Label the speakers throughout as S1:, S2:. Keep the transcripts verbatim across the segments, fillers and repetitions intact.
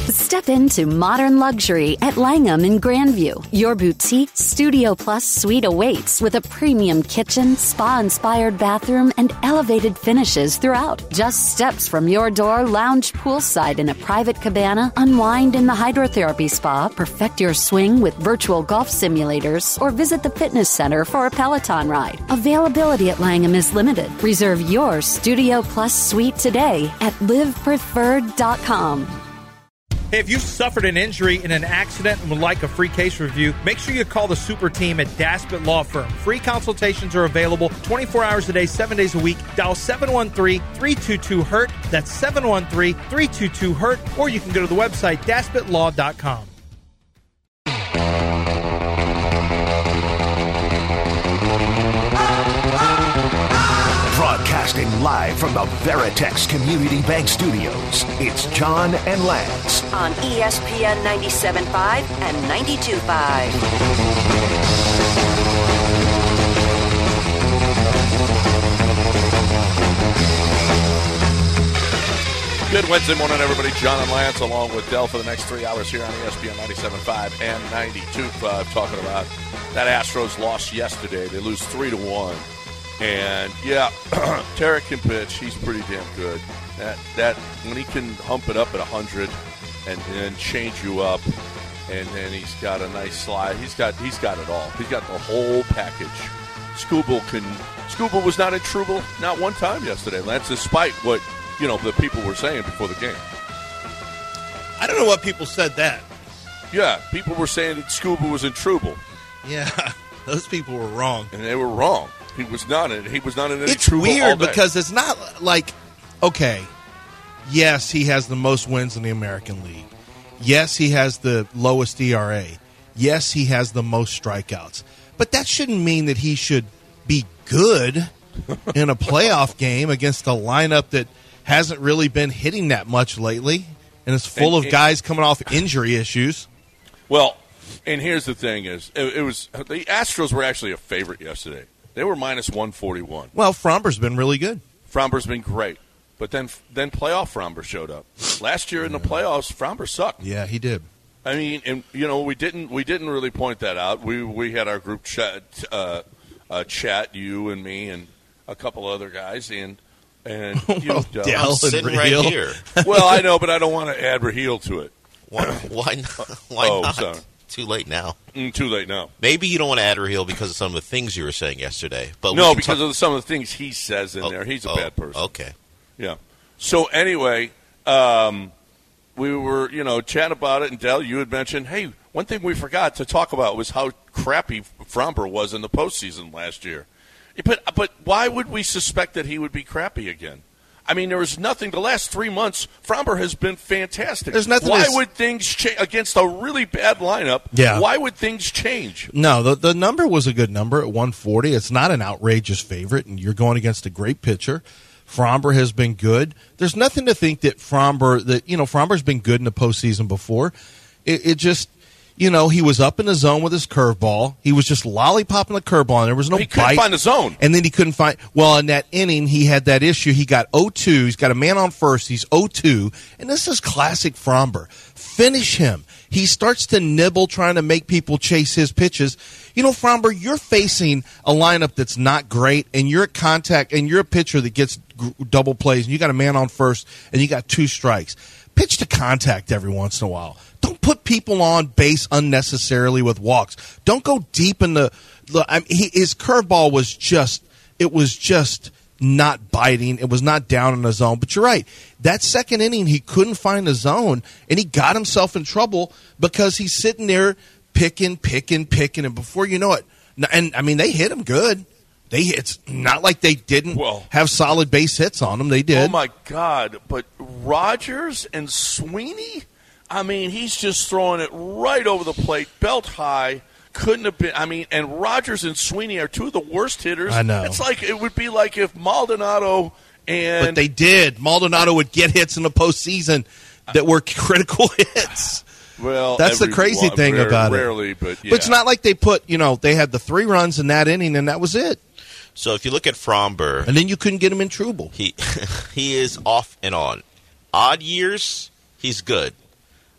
S1: Step into modern luxury at Langham in Grandview. Your boutique Studio Plus suite awaits with a premium kitchen, spa-inspired bathroom, and elevated finishes throughout. Just steps from your door, lounge poolside in a private cabana, unwind in the hydrotherapy spa, perfect your swing with virtual golf simulators, or visit the fitness center for a Peloton ride. Availability at Langham is limited. Reserve your Studio Plus suite today at live preferred dot com.
S2: Hey, if you've suffered an injury in an accident and would like a free case review, make sure you call the super team at Daspit Law Firm. Free consultations are available twenty-four hours a day, seven days a week. Dial seven one three, three two two, hurt. That's seven one three, three two two, hurt. Or you can go to the website daspit law dot com.
S3: Broadcasting live from the Veritex Community Bank Studios, it's John and Lance
S4: on E S P N ninety-seven point five and ninety-two point five.
S5: Good Wednesday morning, everybody. John and Lance along with Dell for the next three hours here on E S P N ninety-seven point five and ninety-two point five, talking about that Astros loss yesterday. They lose three to one. And, yeah, Tarek can pitch. He's pretty damn good. That that when he can hump it up at one hundred and then change you up, and then he's got a nice slide. He's got he's got it all. He's got the whole package. Skubal can Skubal was not in trouble not one time yesterday, Lance, despite what, you know, the people were saying before the game.
S6: I don't know what people said that.
S5: Yeah, people were saying that Skubal was in trouble.
S6: Yeah, those people were wrong.
S5: And they were wrong. He was not in. He was not in any
S6: It's
S5: trouble all
S6: weird
S5: day.
S6: because it's not like, okay, yes, he has the most wins in the American League. Yes, he has the lowest E R A. Yes, he has the most strikeouts. But that shouldn't mean that he should be good in a playoff game against a lineup that hasn't really been hitting that much lately and is full
S5: and,
S6: of guys coming off injury issues.
S5: Well, and here's the thing is, it, it was the Astros were actually a favorite yesterday. They were minus one forty-one.
S6: Well, Fromber's been really good.
S5: Fromber's been great. But then then playoff Fromber showed up. Last year in the playoffs, Fromber sucked.
S6: Yeah, he did.
S5: I mean, and you know, we didn't we didn't really point that out. We we had our group chat, uh, uh, chat, you and me and a couple other guys, and and you
S6: well,
S5: know,
S6: Dell
S7: I'm sitting
S6: and
S7: right
S6: Raheel.
S7: here.
S5: Well, I know, but I don't want to add Raheel to it.
S7: Why? Why not? Why
S5: oh,
S7: not?
S5: sorry.
S7: Too late now.
S5: Mm, too late now.
S7: Maybe you don't want to add Raheel because of some of the things you were saying yesterday. But we
S5: no,
S7: can
S5: because
S7: talk-
S5: of some of the things he says in
S7: oh,
S5: there. He's a
S7: oh,
S5: bad person.
S7: Okay.
S5: Yeah. So anyway, um, we were, you know, chatting about it, and Dell, you had mentioned, hey, one thing we forgot to talk about was how crappy Fromber was in the postseason last year. But but why would we suspect that he would be crappy again? I mean, there was nothing. The last three months, Fromber has been fantastic.
S6: There's nothing.
S5: Why
S6: to...
S5: would things change against a really bad lineup?
S6: Yeah.
S5: Why would things change?
S6: No, the the number was a good number at one forty. It's not an outrageous favorite, and you're going against a great pitcher. Fromber has been good. There's nothing to think that Fromber that you know Fromber's been good in the postseason before. It, it just. You know, he was up in the zone with his curveball. He was just lollipopping the curveball, and there was no
S5: he couldn't
S6: bite.
S5: find the zone.
S6: And then he couldn't find – well, in that inning, he had that issue. He got oh two. He's got a man on first. He's oh two. And this is classic Fromber. Finish him. He starts to nibble, trying to make people chase his pitches. You know, Fromber, you're facing a lineup that's not great, and you're at contact, and you're a pitcher that gets g- double plays, and you got a man on first, and you got two strikes. Pitch to contact every once in a while. Don't put people on base unnecessarily with walks. Don't go deep in the. the I mean, he, his curveball was just. It was just not biting. It was not down in the zone. But you're right. That second inning, he couldn't find the zone, and he got himself in trouble because he's sitting there picking, picking, picking, and before you know it, and I mean they hit him good. They it's not like they didn't
S5: well,
S6: have solid base hits on them. They did.
S5: Oh my God! But Rogers and Sweeney. I mean, he's just throwing it right over the plate, belt high. Couldn't have been. I mean, and Rogers and Sweeney are two of the worst hitters.
S6: I know.
S5: It's like it would be like if Maldonado and
S6: but they did. Maldonado would get hits in the postseason that were critical hits.
S5: Well,
S6: that's
S5: every,
S6: the crazy
S5: well,
S6: thing
S5: rare,
S6: about
S5: rarely,
S6: it.
S5: But, yeah.
S6: but it's not like they put. You know, they had the three runs in that inning, and that was it.
S7: So if you look at Fromber,
S6: and then you couldn't get him in trouble.
S7: He he is off and on. Odd years, he's good.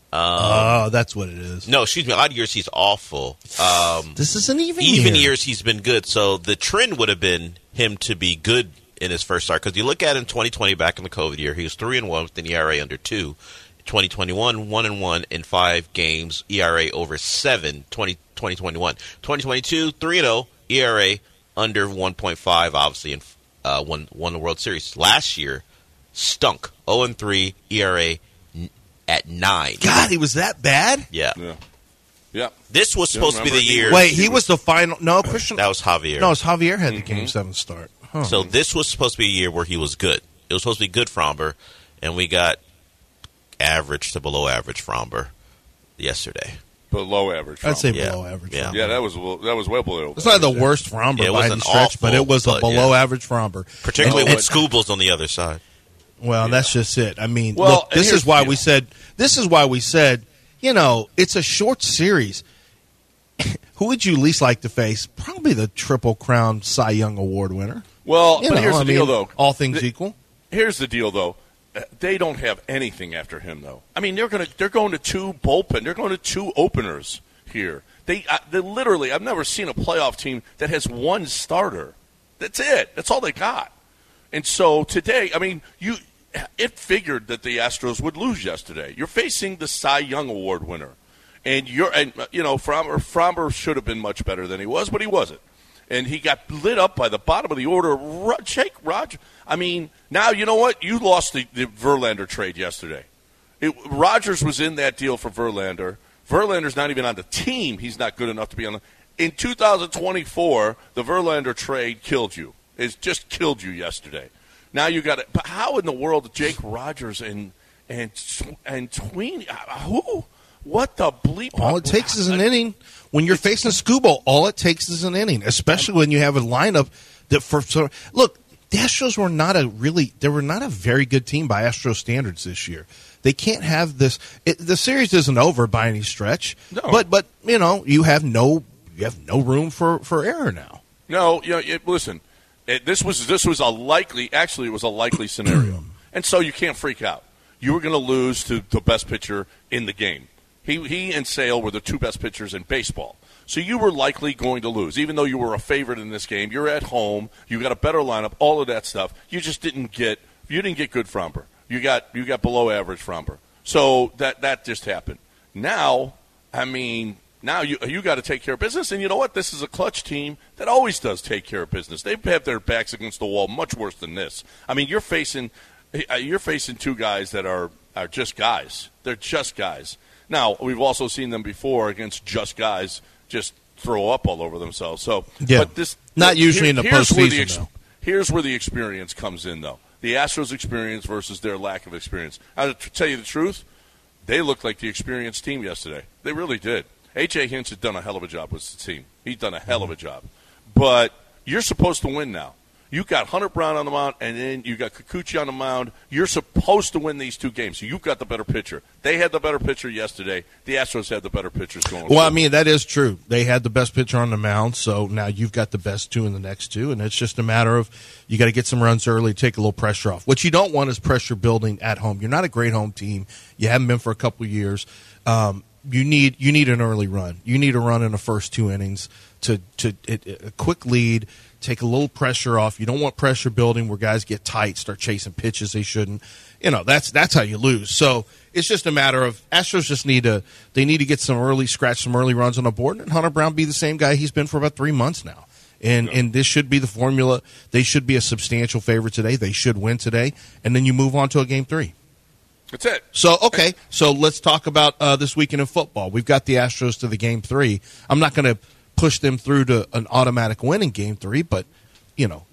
S7: Um,
S6: oh, that's what it is.
S7: No, excuse me. Odd years, he's awful. Um,
S6: this is an even
S7: even
S6: year.
S7: years, he's been good. So the trend would have been him to be good in his first start. Because you look at him twenty twenty, back in the COVID year, he was three and one with an E R A under two. twenty twenty-one, one and one in five games, E R A over seven. twenty twenty-one, twenty twenty-two, three and zero, E R A under one point five. Obviously, and uh, won won the World Series last year. Stunk. zero and three, E R A at nine.
S6: God, he was that bad?
S7: Yeah.
S5: Yeah. Yeah.
S7: This was supposed to be the year.
S6: Wait, he was the final. No, Christian.
S7: That was Javier.
S6: No, it was Javier had the mm-hmm. game seven start. Huh.
S7: So this was supposed to be a year where he was good. It was supposed to be good Fromber, and we got average to below average Fromber yesterday.
S5: Below average.
S6: I'd say
S7: yeah.
S6: below average.
S7: Yeah.
S5: yeah, that was that was well below.
S6: It's not the worst Fromber
S7: yeah,
S6: by any stretch, but it was a below yeah. average Fromber.
S7: Particularly
S6: and,
S7: when Scooble's on the other side.
S6: Well, yeah. that's just it. I mean,
S5: well,
S6: look, this is why we said. This is why we said. You know, it's a short series. Who would you least like to face? Probably the Triple Crown Cy Young Award winner.
S5: Well,
S6: you
S5: but
S6: know,
S5: here's the
S6: I
S5: deal,
S6: mean,
S5: though.
S6: All things
S5: the,
S6: equal.
S5: Here's the deal, though. They don't have anything after him, though. I mean, they're going to they're going to two bullpen. They're going to two openers here. They uh, they literally. I've never seen a playoff team that has one starter. That's it. That's all they got. And so today, I mean, you. It figured that the Astros would lose yesterday. You're facing the Cy Young Award winner, and you're and you know Fromber Fromber should have been much better than he was, but he wasn't. And he got lit up by the bottom of the order. Jake Rogers. I mean, now you know what? You lost the, the Verlander trade yesterday. It, Rogers was in that deal for Verlander. Verlander's not even on the team. He's not good enough to be on the. In two thousand twenty-four, the Verlander trade killed you. It's just killed you yesterday. Now you got it. But how in the world Jake Rogers and and and Tweeney? Who? What the bleep?
S6: All it takes is an inning. When you're facing Scooble, all it takes is an inning, especially when you have a lineup that for so look, the Astros were not a really they were not a very good team by Astro standards this year. They can't have this. It, the series isn't over by any stretch.
S5: No.
S6: But but you know you have no you have no room for, for error now.
S5: No, you know, it, listen. It, this was this was a likely actually it was a likely scenario, and so you can't freak out. You were going to lose to the best pitcher in the game. He he and Sale were the two best pitchers in baseball. So you were likely going to lose, even though you were a favorite in this game. You're at home. You got a better lineup. All of that stuff. You just didn't get. You didn't get good Fromber. You got you got below average Fromber. So that that just happened. Now, I mean, now you you got to take care of business. And you know what? This is a clutch team that always does take care of business. They have their backs against the wall much worse than this. I mean, you're facing you're facing two guys that are are just guys. They're just guys. Now, we've also seen them before against just guys just throw up all over themselves. So,
S6: yeah.
S5: but this
S6: not usually
S5: here,
S6: in the
S5: here's
S6: postseason.
S5: Where the ex-
S6: though.
S5: Here's where the experience comes in, though. The Astros' experience versus their lack of experience. I to tell you the truth, they looked like the experienced team yesterday. They really did. A J Hinch has done a hell of a job with the team. He's done a hell of a job. But you're supposed to win now. You got Hunter Brown on the mound, and then you got Kikuchi on the mound. You're supposed to win these two games. So you've got the better pitcher. They had the better pitcher yesterday. The Astros had the better pitchers going.
S6: Well,
S5: forward.
S6: I mean, that is true. They had the best pitcher on the mound, so now you've got the best two in the next two, and it's just a matter of you got to get some runs early, take a little pressure off. What you don't want is pressure building at home. You're not a great home team. You haven't been for a couple of years. Um, you need you need an early run. You need a run in the first two innings to to it, a quick lead. Take a little pressure off. You don't want pressure building where guys get tight, start chasing pitches they shouldn't. You know, that's that's how you lose. So it's just a matter of Astros just need to they need to get some early scratch some early runs on the board, and Hunter Brown be the same guy he's been for about three months now. And yeah. and this should be the formula. They should be a substantial favorite today. They should win today, and then you move on to a game three.
S5: That's it.
S6: So, okay, so let's talk about uh, this weekend in football. We've got the Astros to the game three. I'm not going to push them through to an automatic win in game three, but, you know,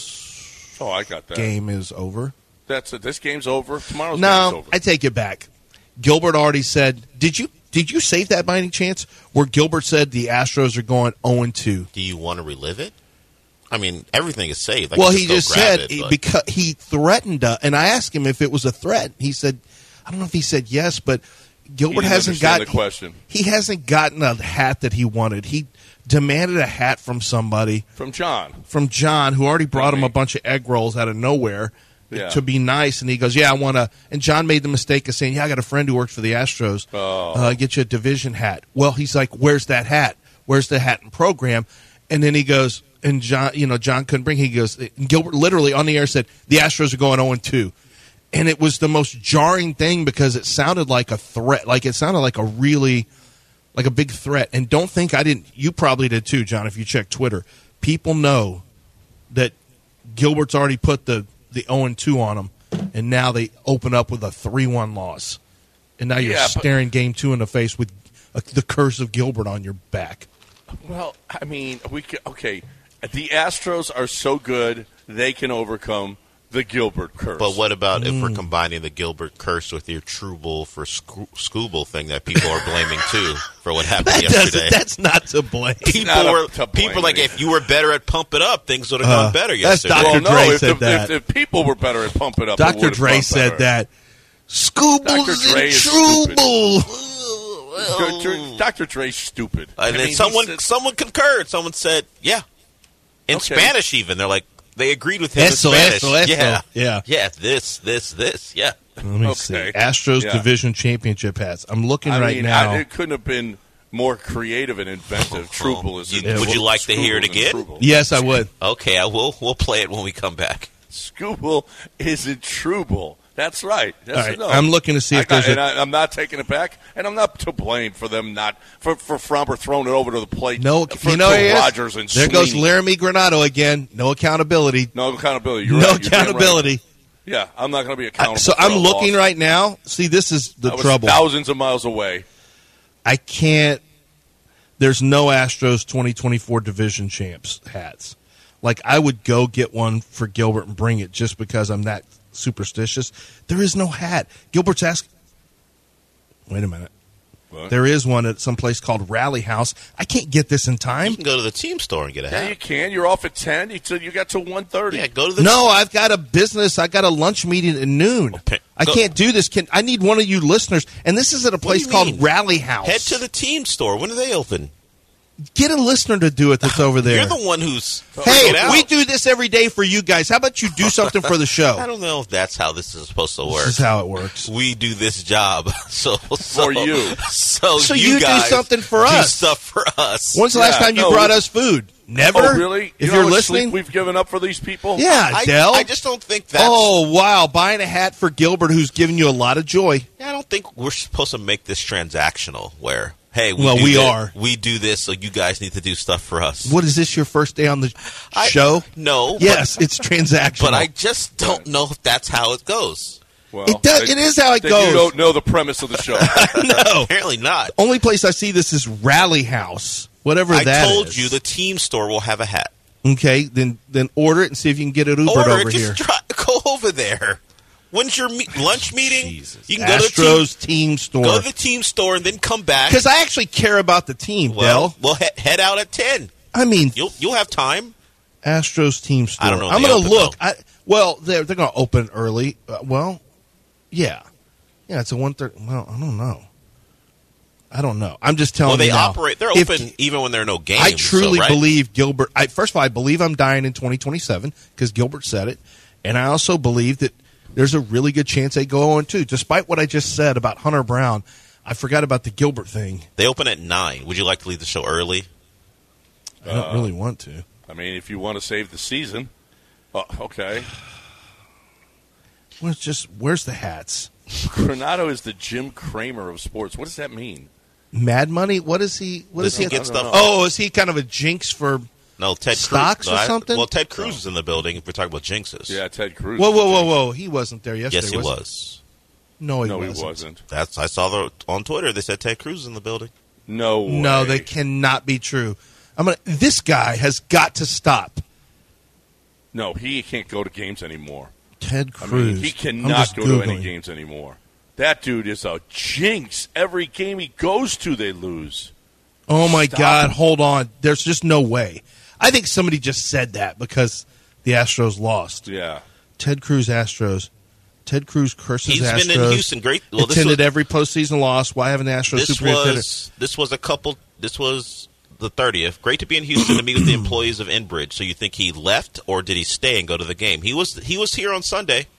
S6: this
S5: oh, I got that.
S6: game is over.
S5: That's it. This game's over. Tomorrow's
S6: no,
S5: game's over.
S6: I take it back. Gilbert already said, did you did you save that by any chance? Where Gilbert said the Astros are going oh and two.
S7: Do you want to relive it? I mean, everything is saved. I
S6: well,
S7: just
S6: he just said,
S7: it, but...
S6: because he threatened, uh, and I asked him if it was a threat. He said, I don't know if he said yes, but Gilbert hasn't gotten
S5: the question.
S6: He hasn't gotten a hat that he wanted. He demanded a hat from somebody.
S5: From John.
S6: From John, who already brought
S5: From
S6: him
S5: me.
S6: a bunch of egg rolls out of nowhere.
S5: Yeah.
S6: to be nice, and he goes, "Yeah, I want to." And John made the mistake of saying, "Yeah, I got a friend who works for the Astros.
S5: Oh.
S6: Uh, get you a division hat." Well, he's like, "Where's that hat? Where's the hat and program?" And then he goes, and John, you know, John couldn't bring. He goes, and Gilbert literally on the air said, "The Astros are going oh and two," and it was the most jarring thing because it sounded like a threat, like it sounded like a really, like a big threat. And don't think I didn't. You probably did too, John. If you check Twitter, people know that Gilbert's already put the the oh and two on them, and now they open up with a three one loss. And now you're
S5: Yeah, but-
S6: staring game two in the face with uh, the curse of Gilbert on your back.
S5: Well, I mean, we can, okay. The Astros are so good they can overcome the Gilbert curse.
S7: But what about if
S6: Mm.
S7: we're combining the Gilbert curse with your Trouble for Sco- Scooble thing that people are blaming too for what happened
S6: That
S7: yesterday?
S6: doesn't, that's not to blame.
S7: People
S5: not up
S7: were
S5: to blame
S7: people like
S5: me.
S7: if you were better at Pump It Up, things would have
S6: Uh,
S7: gone better
S6: that's
S7: yesterday.
S6: Doctor
S5: well, no,
S6: Dre
S5: if,
S6: said
S5: if,
S6: that.
S5: If, if people were better at Pump It Up, it
S6: Doctor
S5: would've
S6: Dre
S5: gone
S6: said
S5: better.
S6: that. Scoobles
S5: Doctor Dre
S6: and
S5: is stupid.
S6: Trouble.
S5: Doctor Doctor Dre's stupid.
S7: And
S5: I
S7: then
S5: mean,
S7: someone
S5: he said-
S7: someone concurred. Someone said, "Yeah," in
S5: Okay.
S7: Spanish. Even they're like they agreed with him
S6: Eso,
S7: in Spanish.
S6: eso, eso.
S7: Yeah,
S6: Yeah.
S7: yeah. This, this, this. Yeah.
S6: Let me
S5: Okay.
S6: see. Astros
S5: Yeah.
S6: division championship hats. I'm looking
S5: I
S6: right
S5: mean,
S6: now.
S5: I, it couldn't have been more creative and inventive. Trouble is.
S7: You-
S5: in-
S7: would you like to hear it
S5: Scooble is in
S7: again?
S5: Trouble.
S6: yes, I would.
S7: Okay, I will. We'll play it when we come back.
S5: Scooble is in Trouble. That's right. Yes
S6: All
S5: or
S6: right,
S5: no?
S6: I'm looking to see
S5: I
S6: if
S5: got-
S6: there's
S5: and
S6: a-
S5: I, I'm not taking it back, and I'm not to blame for them not for for Fromber throwing it over to the plate.
S6: No,
S5: for,
S6: you know
S5: for
S6: he is?
S5: Rogers and
S6: There goes
S5: Sweeney.
S6: Laramie Granado again. No accountability.
S5: No accountability. You're
S6: no
S5: right. You're damn right.
S6: accountability.
S5: Yeah, I'm not going to be
S6: I-
S5: accountable.
S6: so
S5: for
S6: I'm
S5: a
S6: looking
S5: loss.
S6: right now. See, this is the
S5: I was
S6: trouble.
S5: thousands of miles away.
S6: I can't. There's no Astros twenty twenty-four division champs hats. Like, I would go get one for Gilbert and bring it just because I'm that superstitious. There is no hat. Gilbert's asking. Wait a minute.
S5: What?
S6: There is one at some place called Rally House. I can't get this in time.
S7: You can go to the team store and get a
S5: Yeah, you
S7: hat.
S5: can. You're off at ten. You, you got to one thirty.
S7: Yeah, go to the
S6: No, I've got a business. I got a lunch meeting at noon.
S7: Okay.
S6: I
S7: Go-
S6: can't do this. Can I need one of you listeners? And this is at a
S7: What do
S6: place
S7: you
S6: called
S7: mean?
S6: Rally House.
S7: Head to the team store. When are they open?
S6: Get a listener to do it that's over there.
S7: You're the one who's
S6: Hey,
S7: Get out.
S6: we do this every day for you guys. How about you do something for the
S7: I
S6: show?
S7: don't know if that's how this is supposed to work.
S6: This is how it works.
S7: We do this job, so, so
S5: For you.
S7: So,
S6: So
S7: you,
S6: you do
S7: guys
S6: something for
S7: do
S6: us.
S7: stuff for us.
S6: When's the last
S5: Yeah,
S6: time you
S5: no,
S6: brought
S5: we-
S6: us food? Never?
S5: Oh, really?
S6: If
S5: you know
S6: you're
S5: how much
S6: listening?
S5: sleep we've given up for these people?
S6: Yeah,
S7: I,
S6: Dell.
S7: I just don't think that's.
S6: Oh, wow. Buying a hat for Gilbert who's giving you a lot of joy.
S7: I don't think we're supposed to make this transactional. Where hey, we
S6: Well,
S7: do
S6: we
S7: thi-
S6: are.
S7: We do this, so you guys need to do stuff for us.
S6: What is this, your first day on the
S7: I-
S6: show?
S7: No.
S6: Yes, it's transactional.
S7: But, but I just don't know if that's how it goes.
S5: Well,
S6: It does-
S5: then-
S6: it is how it
S5: then
S6: goes.
S5: You don't know the premise of the show.
S6: No.
S7: Apparently not.
S6: Only place I see this is Rally House, whatever
S7: I
S6: that
S7: told
S6: is.
S7: you the team store will have a hat.
S6: Okay, then then order it and see if you can get it Ubered
S7: Order
S6: over
S7: it.
S6: here.
S7: Just try, go over there. When's your me- lunch meeting?
S6: Jesus.
S7: You can go to the team,
S6: Astros team store.
S7: go to the team store and then come back.
S6: Because I actually care about the team,
S7: well,
S6: Dell.
S7: well, he- head out at ten.
S6: I mean,
S7: You'll you'll have time.
S6: Astros team store.
S7: I don't know if
S6: I'm
S7: they
S6: going to
S7: open,
S6: look. I, well, they're they're going to open early. Uh, well, yeah, yeah. It's a one thirty. Well, I don't know. I don't know. I'm just telling
S7: Well, they
S6: you now.
S7: operate. They're
S6: If-
S7: open even when there are no games.
S6: I truly
S7: so, right?
S6: believe Gilbert. I, first of all, I believe I'm dying in twenty twenty-seven because Gilbert said it, and I also believe that there's a really good chance they go oh and two. Despite what I just said about Hunter Brown, I forgot about the Gilbert thing.
S7: they open at nine. Would you like to leave the show early?
S6: I don't really want to.
S5: I mean, if you want to save the season, uh, okay.
S6: Well, it's just where's the hats?
S5: Granado is the Jim Cramer of sports. What does that mean?
S6: Mad Money? What is he? What
S7: Does
S6: is
S7: he
S6: he?
S7: get
S5: I don't
S7: stuff?
S5: know.
S6: Oh, is he kind of a jinx for?
S7: No, Ted
S6: Stocks
S7: Cruz.
S6: or
S7: No, I-
S6: something?
S7: Well, Ted Cruz is in the building. If we're talking about jinxes,
S5: Yeah, Ted Cruz.
S6: Whoa, whoa, whoa, whoa! He wasn't there yesterday.
S7: yes, he
S6: was.
S7: was.
S6: No, he
S5: No,
S6: wasn't.
S5: he wasn't.
S7: That's I saw the on Twitter. They said Ted Cruz is in the building.
S5: No way.
S6: No, that cannot be true. I'm gonna. This guy has got to stop.
S5: No, he can't go to games anymore.
S6: Ted
S5: I
S6: Cruz.
S5: mean, he
S6: I'm
S5: cannot
S6: just
S5: go to any
S6: Googling.
S5: games anymore. That dude is a jinx. Every game he goes to, they lose.
S6: Oh my
S5: Stop
S6: God!
S5: him.
S6: Hold on. There's just no way. I think somebody just said that because the Astros lost.
S5: Yeah.
S6: Ted Cruz Astros. Ted Cruz curses
S7: He's
S6: Astros.
S7: been in Houston. Great. Well, this
S6: attended
S7: was,
S6: every postseason loss. Why haven't the Astros
S7: this
S6: superintendent?
S7: was this was a couple. This was the thirtieth. Great to be in Houston to meet with the employees of Enbridge. So you think he left or did he stay and go to the game? He was he was here on Sunday.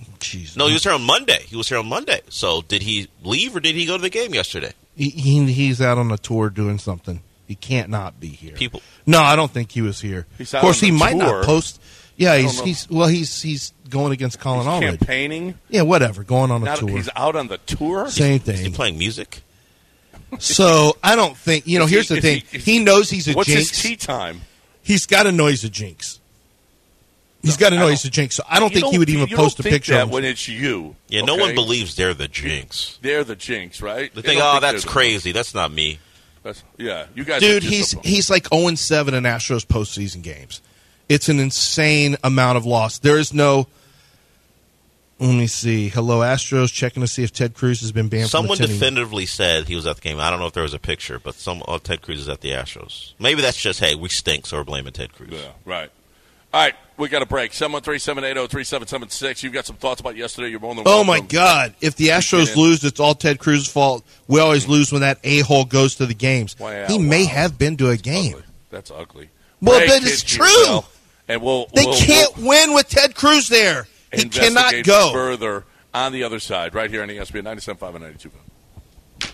S6: Jeez.
S7: No, he was here on Monday. He was here on Monday. So did he leave or did he go to the game yesterday?
S6: He, he he's out on a tour doing something. He can't not be here.
S7: People.
S6: No, I don't think he was here.
S5: He's
S6: of course,
S5: out on
S6: he
S5: the
S6: might
S5: tour.
S6: not post. Yeah, he's
S5: know.
S6: he's well, he's he's going against Colin
S5: He's
S6: Allred.
S5: campaigning.
S6: Yeah, whatever. Going on a
S5: Not,
S6: tour.
S5: he's out on the tour.
S6: Same
S7: Is he
S6: thing.
S7: playing music?
S6: So I don't think you know.
S5: Is
S6: Here's
S5: he-
S6: the
S5: is
S6: thing.
S5: he- is
S6: He knows he's a
S5: What's
S6: jinx.
S5: his tea time?
S6: He's got to know he's a jinx. He's got to know he's a jinx. So I don't
S5: You
S6: think he would even
S5: you
S6: post
S5: don't
S6: a
S5: think
S6: picture
S5: that
S6: of him.
S5: when it's you.
S7: Yeah, no
S5: okay?
S7: one believes they're the jinx.
S5: They're the jinx, right?
S7: They
S5: They
S7: think,
S5: don't
S7: oh,
S5: think
S7: that's
S5: they're the-
S7: crazy. That's not me.
S5: That's, yeah, you guys. are
S6: Dude,
S5: just
S6: he's
S5: a-
S6: he's like oh and seven in Astros postseason games. It's an insane amount of loss. There is no. Let me see. Hello, Astros. Checking to see if Ted Cruz has been banned
S7: Someone
S6: from attending.
S7: definitively said he was at the game. I don't know if there was a picture, but some oh, Ted Cruz is at the Astros. Maybe that's just, hey, we stink, so we're blaming Ted Cruz.
S5: Yeah, right. All right, we got a break. seven one three, seven eight zero, three seven seven six. You've got some thoughts about yesterday. You're more than
S6: Oh
S5: welcome.
S6: my God! If the Astros lose, it's all Ted Cruz's fault. We always lose when that a-hole goes to the games.
S5: Wow,
S6: he may
S5: wow.
S6: have been to a game.
S5: Ugly. That's ugly.
S6: Well,
S5: Break,
S6: but it's
S5: kids,
S6: true.
S5: yourself, And we'll
S6: They
S5: we'll,
S6: can't
S5: we'll
S6: win with Ted Cruz there. He cannot
S5: investigate
S6: go.
S5: further on the other side, right here on E S P N ninety-seven point five and ninety-two point five.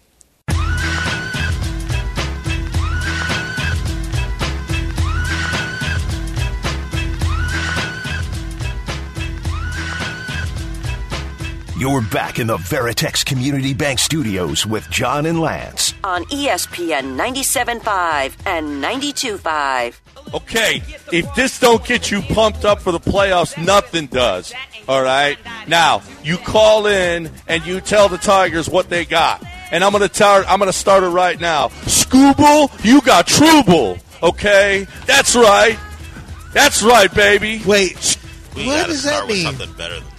S3: You're back in the Veritex Community Bank Studios with John and Lance.
S4: On E S P N ninety-seven point five and ninety-two point five.
S5: Okay, if this don't get you pumped up for the playoffs, nothing does. All right? Now, you call in and you tell the Tigers what they got. And I'm going to tell I'm going to start it right now. Scooble, you got Trouble. Okay? That's right. That's right, baby.
S6: Wait,
S7: We
S6: what
S7: gotta
S6: does that
S7: start with
S6: mean?
S7: something better than that.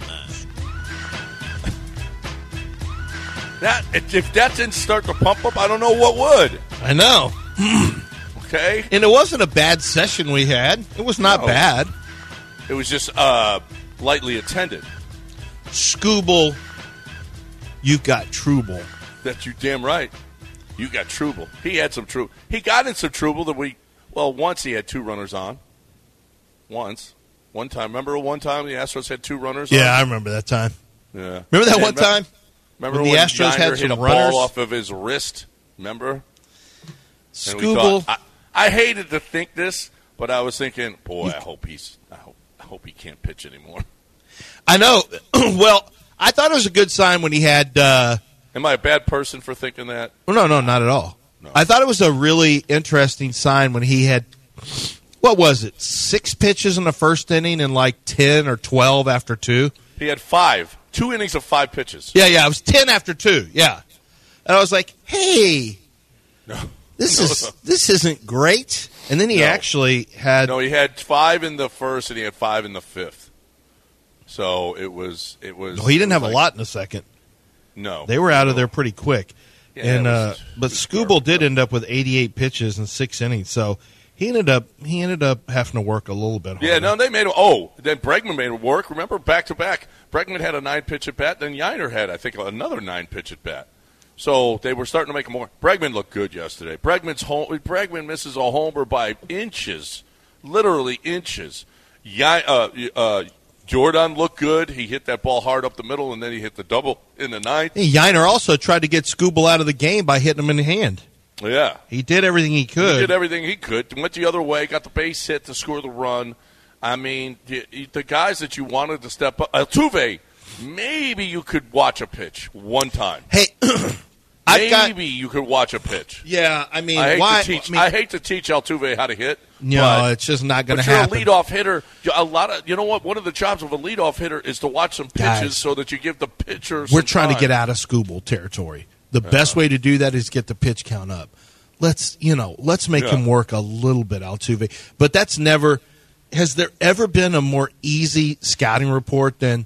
S5: That if that didn't start to pump up, I don't know what would.
S6: I know.
S5: Okay?
S6: And it wasn't a bad session we had. It was not
S5: No.
S6: bad.
S5: It was just uh, lightly attended.
S6: Scooble, you've got Trouble.
S5: That's you damn right. You got trouble. He had some trouble. He got in some trouble that we, well, once he had two runners on. Once. One time. Remember one time the Astros had two runners on?
S6: Yeah, I remember that time.
S5: Yeah.
S6: Remember that
S5: And
S6: one
S5: me-
S6: time?
S5: Remember
S6: when the
S5: when
S6: Astros
S5: Yiner
S6: had
S5: hit
S6: some
S5: a
S6: runners?
S5: ball off of his wrist? Remember? And we
S6: Scooble.
S5: thought- I, I hated to think this, but I was thinking, boy, I hope he's, I hope, I hope he can't pitch anymore.
S6: I know. Well, I thought it was a good sign when he had. Uh,
S5: Am I a bad person for thinking that?
S6: well, no, no, not at all.
S5: No.
S6: I thought it was a really interesting sign when he had. What was it? Six pitches in the first inning and like ten or twelve after two.
S5: He had five, two innings of five pitches.
S6: Yeah, yeah, it was ten after two. Yeah, and I was like, "Hey,
S5: No.
S6: this
S5: No,
S6: is
S5: no.
S6: this isn't great." And then he
S5: No.
S6: actually had.
S5: No, he had five in the first and he had five in the fifth. So it was it was.
S6: No, he didn't
S5: it
S6: have
S5: was
S6: a
S5: like-
S6: lot in the second.
S5: No,
S6: They were out of
S5: No.
S6: there pretty quick.
S5: Yeah,
S6: and
S5: it
S6: uh,
S5: was-
S6: but
S5: it was
S6: Scooble
S5: garbage.
S6: did end up with eighty-eight pitches in six innings, so he ended up he ended up having to work a little bit harder.
S5: Yeah, no, they made it. Oh, then Bregman made it work. Remember, back to back. Bregman had a nine pitch at bat. Then Yiner had, I think, another nine pitch at bat. So they were starting to make it more. Bregman looked good yesterday. Bregman's home. Bregman misses a homer by inches, literally inches. Y- uh, uh, Jordan looked good. He hit that ball hard up the middle, and then he hit the double in the ninth.
S6: Hey, Yiner also tried to get Scooble out of the game by hitting him in the hand.
S5: Yeah,
S6: He did everything he could.
S5: he did everything he could. Went the other way, got the base hit to score the run. I mean, the, the guys that you wanted to step up. Altuve, maybe you could watch a pitch one time.
S6: Hey, I've
S5: Maybe
S6: got
S5: you could watch a pitch.
S6: yeah. I mean,
S5: I hate
S6: why?
S5: to teach.
S6: I mean,
S5: I hate to teach Altuve how to hit.
S6: no,
S5: but,
S6: it's just not going to
S5: but you're
S6: happen.
S5: a leadoff hitter. A lot of you know what? One of the jobs of a leadoff hitter is to watch some pitches
S6: Guys,
S5: so that you give the pitcher.
S6: We're
S5: some
S6: trying to
S5: time.
S6: get out of Scooble territory. The best way to do that is get the pitch count up. Let's you know, let's make
S5: Yeah.
S6: him work a little bit, Altuve. But that's never. Has there ever been a more easy scouting report than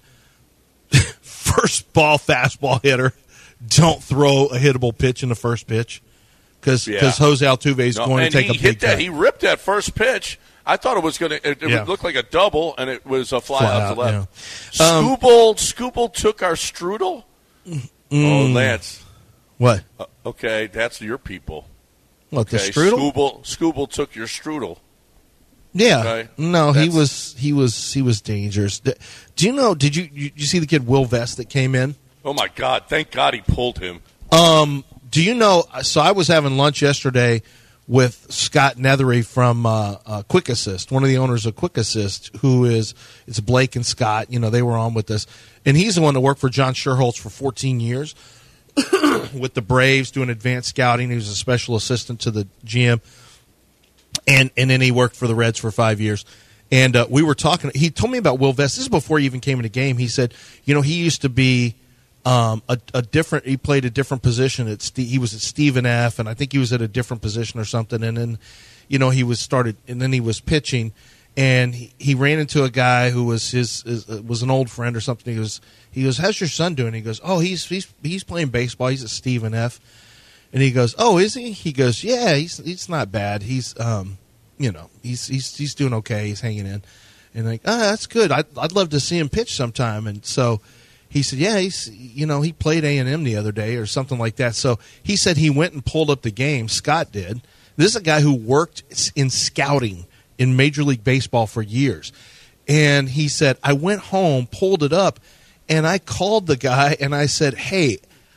S6: first ball fastball hitter? Don't throw a hittable pitch in the first pitch because
S5: Yeah.
S6: Jose Altuve is
S5: No,
S6: going
S5: and
S6: to take
S5: he
S6: a big
S5: hit that.
S6: cut.
S5: He ripped that first pitch. I thought it was going to. It, it
S6: Yeah.
S5: would look like a double, and it was a fly,
S6: Fly
S5: out
S6: out,
S5: to left.
S6: yeah. Um,
S5: Scooble, Scooble took our strudel.
S6: Mm.
S5: Oh, Lance.
S6: What?
S5: Uh, okay, that's your people.
S6: What the
S5: Okay,
S6: strudel?
S5: Scooble, Scooble took your strudel.
S6: Yeah.
S5: Okay?
S6: No, he
S5: That's-
S6: was he was he was dangerous. Do you know? Did you you, you see the kid Will Vest that came in?
S5: Oh my God! Thank God he pulled him.
S6: Um, do you know? So I was having lunch yesterday with Scott Nethery from uh, uh, Quick Assist, one of the owners of Quick Assist, who is it's Blake and Scott. You know, they were on with us, and he's the one that worked for John Sherholtz for fourteen years with the Braves doing advanced scouting. He was a special assistant to the G M, and and then he worked for the Reds for five years. And uh, we were talking. He told me about Will Vest. This is before he even came in the game. He said, you know, he used to be. Um, a, a different. He played a different position at. Ste- he was at Stephen F. and I think he was at a different position or something. And then, you know, he was started, and then he was pitching, and he, he ran into a guy who was his, his uh, was an old friend or something. He goes, he goes, how's your son doing? He goes, oh, he's he's he's playing baseball. He's at Stephen F. And he goes, oh, is he? He goes, yeah, he's he's not bad. He's um, you know, he's he's he's doing okay. He's hanging in, and like, oh, that's good. I'd I'd love to see him pitch sometime. And so. He said, yeah, he's, you know, he played A and M the other day or something like that. So he said he went and pulled up the game. Scott did. This is a guy who worked in scouting in Major League Baseball for years. And he said, I went home, pulled it up, and I called the guy and I said, hey,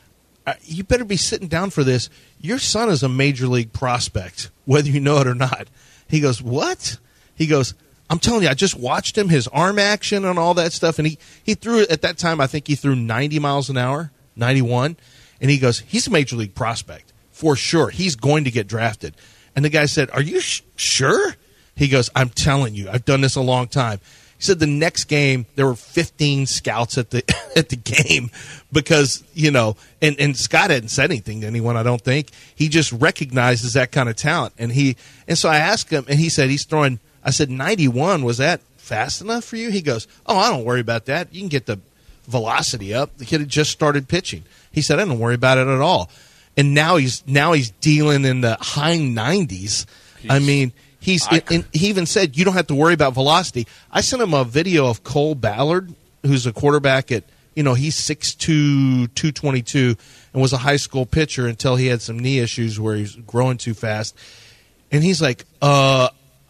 S6: you better be sitting down for this. Your son is a Major League prospect, whether you know it or not. He goes, what? He goes, I'm telling you, I just watched him, his arm action and all that stuff, and he, he threw it at that time, I think he threw ninety miles an hour, ninety-one, and he goes, he's a Major League prospect, for sure. He's going to get drafted. And the guy said, are you sh- sure? He goes, I'm telling you, I've done this a long time. He said the next game, there were fifteen scouts at the at the game because, you know, and, and Scott hadn't said anything to anyone, I don't think. He just recognizes that kind of talent. And he and so I asked him, and he said he's throwing – I said, ninety-one, was that fast enough for you? He goes, oh, I don't worry about that. You can get the velocity up. The kid had just started pitching. He said, I don't worry about it at all. And now he's now he's dealing in the high nineties. He's, I mean, he's I, and he even said, you don't have to worry about velocity. I sent him a video of Cole Ballard, who's a quarterback at, you know, he's six two, two twenty-two, and was a high school pitcher until he had some knee issues where he's growing too fast. And he's like, uh,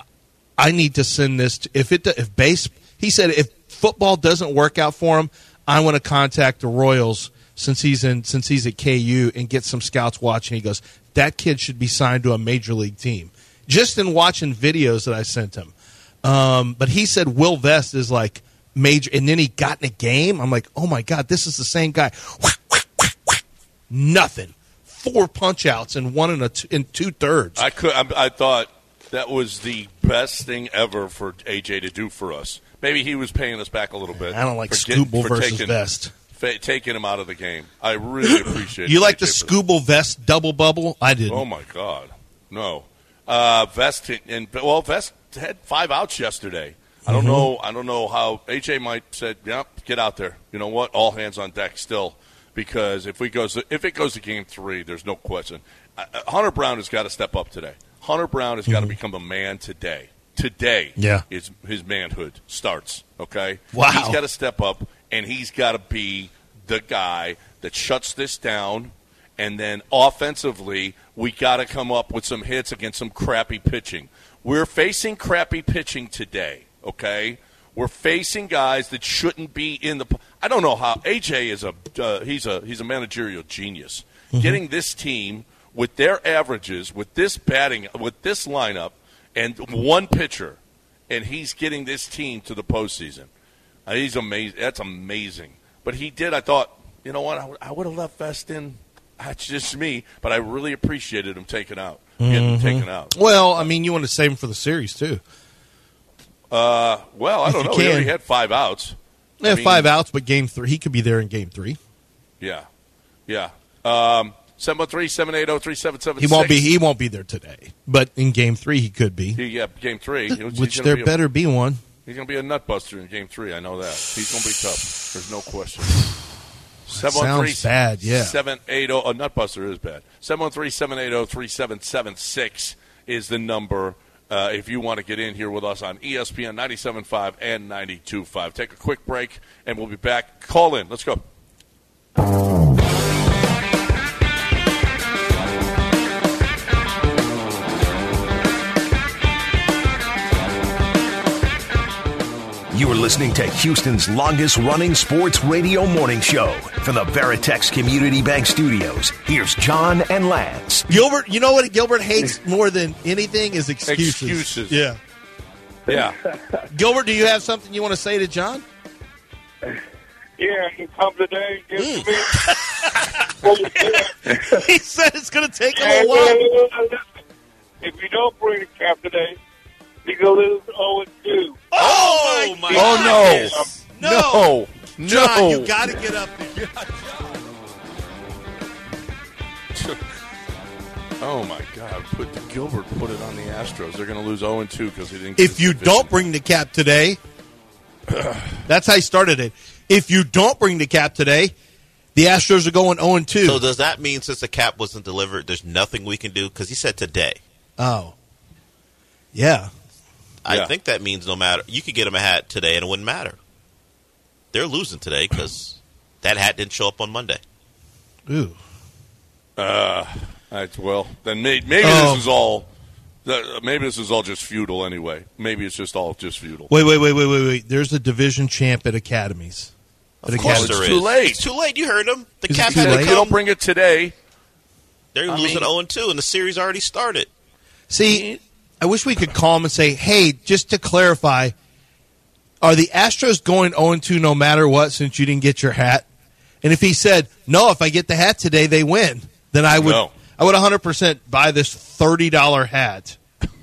S6: I need to send this to, if it if base he said if football doesn't work out for him, I want to contact the Royals since he's in since he's at K U and get some scouts watching. He goes, that kid should be signed to a major league team. Just in watching videos that I sent him. Um, but he said Will Vest is like major, and then he got in a game. I'm like, oh my God, this is the same guy. Nothing. Four punch outs and one in a t- in two thirds.
S5: I could I, I thought that was the best thing ever for A J to do for us. Maybe he was paying us back a little bit.
S6: I don't like
S5: Scooble
S6: versus
S5: taking,
S6: Vest.
S5: Fa- taking him out of the game. I really appreciate it.
S6: You like the Scooble Vest double bubble? I didn't.
S5: Oh, my God. No. Uh, Vest, and well, Vest had five outs yesterday. I don't mm-hmm. know I don't know how A J might said, yep, get out there. You know what? All hands on deck still. Because if we goes to, if it goes to game three, there's no question. Uh, Hunter Brown has got to step up today. Hunter Brown has mm-hmm. got to become a man today. Today,
S6: yeah,
S5: is his manhood starts. Okay,
S6: wow,
S5: he's got to step up, and he's got to be the guy that shuts this down. And then offensively, we got to come up with some hits against some crappy pitching. We're facing crappy pitching today. Okay, we're facing guys that shouldn't be in the. I don't know how A J is a. Uh, he's a he's a managerial genius. Mm-hmm. Getting this team with their averages, with this batting, with this lineup, and one pitcher, and he's getting this team to the postseason. Uh, he's amazing. That's amazing. But he did. I thought, you know what? I, w- I would have left Vest in. That's just me. But I really appreciated him taken out. Getting
S6: mm-hmm.
S5: him taken out.
S6: Well, I mean, you want to save him for the series too.
S5: Uh, well, I
S6: if
S5: don't know.
S6: Can.
S5: He already had five outs.
S6: Yeah,
S5: I mean,
S6: five outs, but game three, he could be there in game three.
S5: Yeah, yeah. Um, seven one three, seven eight zero, three seven seven
S6: six. He won't be. He won't be there today, but in game three, he could be.
S5: He, yeah, game three.
S6: Which there be better a, be one.
S5: He's going to be a nutbuster in game three. I know that. He's going to be tough. There's no question.
S6: Sounds bad. Yeah.
S5: seven eight zero. A nutbuster is bad. seven one three, seven eight zero, three seven seven six is the number. Uh, if you want to get in here with us on E S P N ninety-seven point five and ninety-two point five. Take a quick break, and we'll be back. Call in. Let's go.
S3: You're listening to Houston's longest-running sports radio morning show. From the Veritex Community Bank Studios, here's John and Lance.
S6: Gilbert, you know what Gilbert hates more than anything is excuses.
S5: Excuses.
S6: Yeah.
S5: Yeah.
S6: Gilbert, do you have something you want to say to John?
S8: Yeah, you come today, give
S6: Mm.
S8: me.
S6: He said it's going to take a little while.
S8: If you don't bring the cap today, you're going to lose oh and two.
S6: Oh, my
S5: Oh, no.
S6: goodness.
S5: No. No.
S6: John, you got to get up there.
S5: Oh, my God. Put Gilbert put it on the Astros. They're going to lose oh and two because he didn't get
S6: If you
S5: sufficient-
S6: don't bring the cap today, that's how he started it. If you don't bring the cap today, the Astros are going oh and two.
S7: So does that mean since the cap wasn't delivered, there's nothing we can do? Because he said today.
S6: Oh. Yeah.
S7: I
S5: Yeah.
S7: think that means no matter. You could get him a hat today and it wouldn't matter. They're losing today because that hat didn't show up on Monday.
S6: Ooh.
S5: Uh, that's, well, then may, maybe
S6: Oh.
S5: this is all. Uh, maybe this is all just feudal anyway. Maybe it's just all just feudal.
S6: Wait, wait, wait, wait, wait, wait. There's a division champ at Academies. At
S7: Of course
S6: Academies.
S7: there
S5: It's
S7: is.
S5: too late.
S7: It's too late. You heard him. The
S6: Is it
S7: cap
S6: too
S7: had
S6: late?
S7: to
S5: If you don't
S7: come.
S5: bring it today,
S7: They're
S5: I
S7: losing
S5: mean-
S7: oh and two, and the series already started.
S6: See, I wish we could call him and say, hey, just to clarify, are the Astros going oh and two no matter what since you didn't get your hat? And if he said, no, if I get the hat today, they win, then I would
S5: No.
S6: I would one hundred percent buy this thirty dollars hat.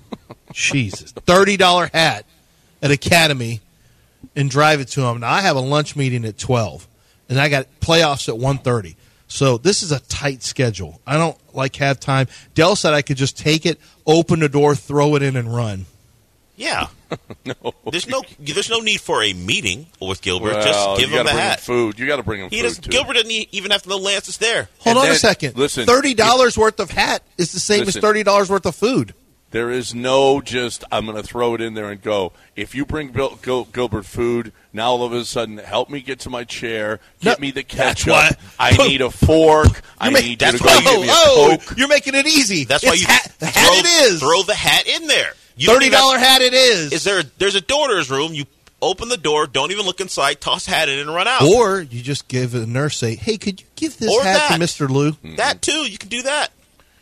S6: Jesus. thirty dollars hat at Academy and drive it to him. Now, I have a lunch meeting at twelve, and I got playoffs at one thirty. So this is a tight schedule. I don't like have time. Dell said I could just take it, open the door, throw it in, and run.
S7: Yeah.
S5: no.
S7: There's no there's no need for a meeting with Gilbert.
S5: Well,
S7: Just give
S5: you
S7: him
S5: gotta
S7: the
S5: bring
S7: hat.
S5: Him food. You got to bring him
S7: He
S5: food
S7: doesn't.
S5: too.
S7: Gilbert didn't e- even have to know Lance is there.
S6: Hold
S5: And
S6: on a
S5: then-
S6: second.
S5: listen,
S6: thirty dollars worth of hat is the same
S5: Listen.
S6: as thirty dollars worth of food.
S5: There is no just, I'm going to throw it in there and go. If you bring Gil- Gil- Gilbert food, now all of a sudden, help me get to my chair, get
S6: No,
S5: me the
S6: that's
S5: ketchup.
S6: why-
S5: I need a fork. I
S6: make-
S5: need you
S7: that's
S5: to
S7: why
S5: go
S7: you-
S5: get me a
S6: oh,
S5: Coke.
S6: you're making it easy.
S7: That's why
S6: It's
S7: you
S6: hat, the
S7: throw,
S6: hat it is.
S7: throw the hat in there. You don't
S6: thirty
S7: even have-
S6: dollars hat it is.
S7: Is there? There's a daughter's room. You open the door. Don't even look inside. Toss hat in and run out.
S6: Or you just give a nurse, say, hey, could you give this
S7: Or
S6: hat
S7: that.
S6: to Mister Lou?
S7: That too. You can do that.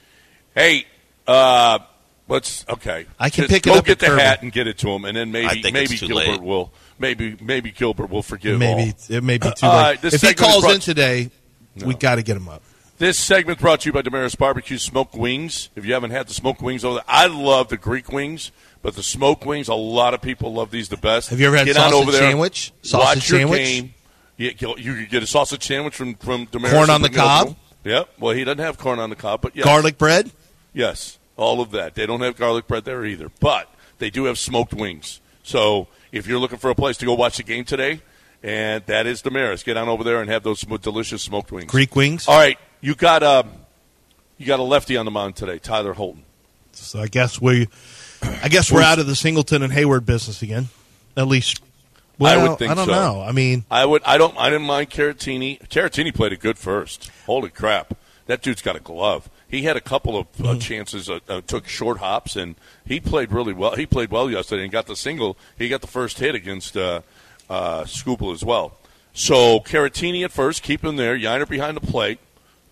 S5: Hey, uh, let's, okay.
S6: I can
S5: Just
S6: pick it
S5: go
S6: up
S5: get
S6: at
S5: the
S6: Kirby.
S5: hat and get it to him, and then
S7: I
S5: maybe
S7: think
S5: maybe
S7: it's too
S5: Gilbert
S7: late.
S5: will maybe maybe Gilbert will forgive
S6: Maybe
S5: all.
S6: it may be too
S5: All
S6: late.
S5: right, this
S6: if he
S5: segment is
S6: calls
S5: brought-
S6: in today, we got to get him up.
S5: This segment brought to you by Damaris Barbecue Smoked Wings. If you haven't had the smoked wings over there, I love the Greek wings, but the smoked wings, a lot of people love these the best.
S6: Have you ever had
S5: Get on
S6: sausage
S5: over there,
S6: sandwich? Sausage
S5: watch your
S6: sandwich?
S5: game. You, you could get a sausage sandwich from, from Damaris.
S6: Corn on
S5: and
S6: the
S5: bring it over
S6: cob?
S5: to him. Yep. Well, he doesn't have corn on the cob, but yes.
S6: Garlic bread?
S5: Yes, all of that. They don't have garlic bread there either, but they do have smoked wings. So if you're looking for a place to go watch the game today, and that is Damaris, get on over there and have those sm- delicious smoked wings.
S6: Greek wings?
S5: All right, you got a you got a lefty on the mound today, Tyler Holton.
S6: So I guess we, I guess we're out of the Singleton and Hayward business again. At least, well,
S5: I would think
S6: I don't
S5: so.
S6: know. I mean,
S5: I would. I don't. I didn't mind Caratini. Caratini played a good first. Holy crap, that dude's got a glove. He had a couple of uh,
S6: Mm-hmm.
S5: chances, uh, uh, took short hops, and he played really well. He played well yesterday and got the single. He got the first hit against uh, uh, Scoopel as well. So Caratini at first, keep him there. Yiner behind the plate.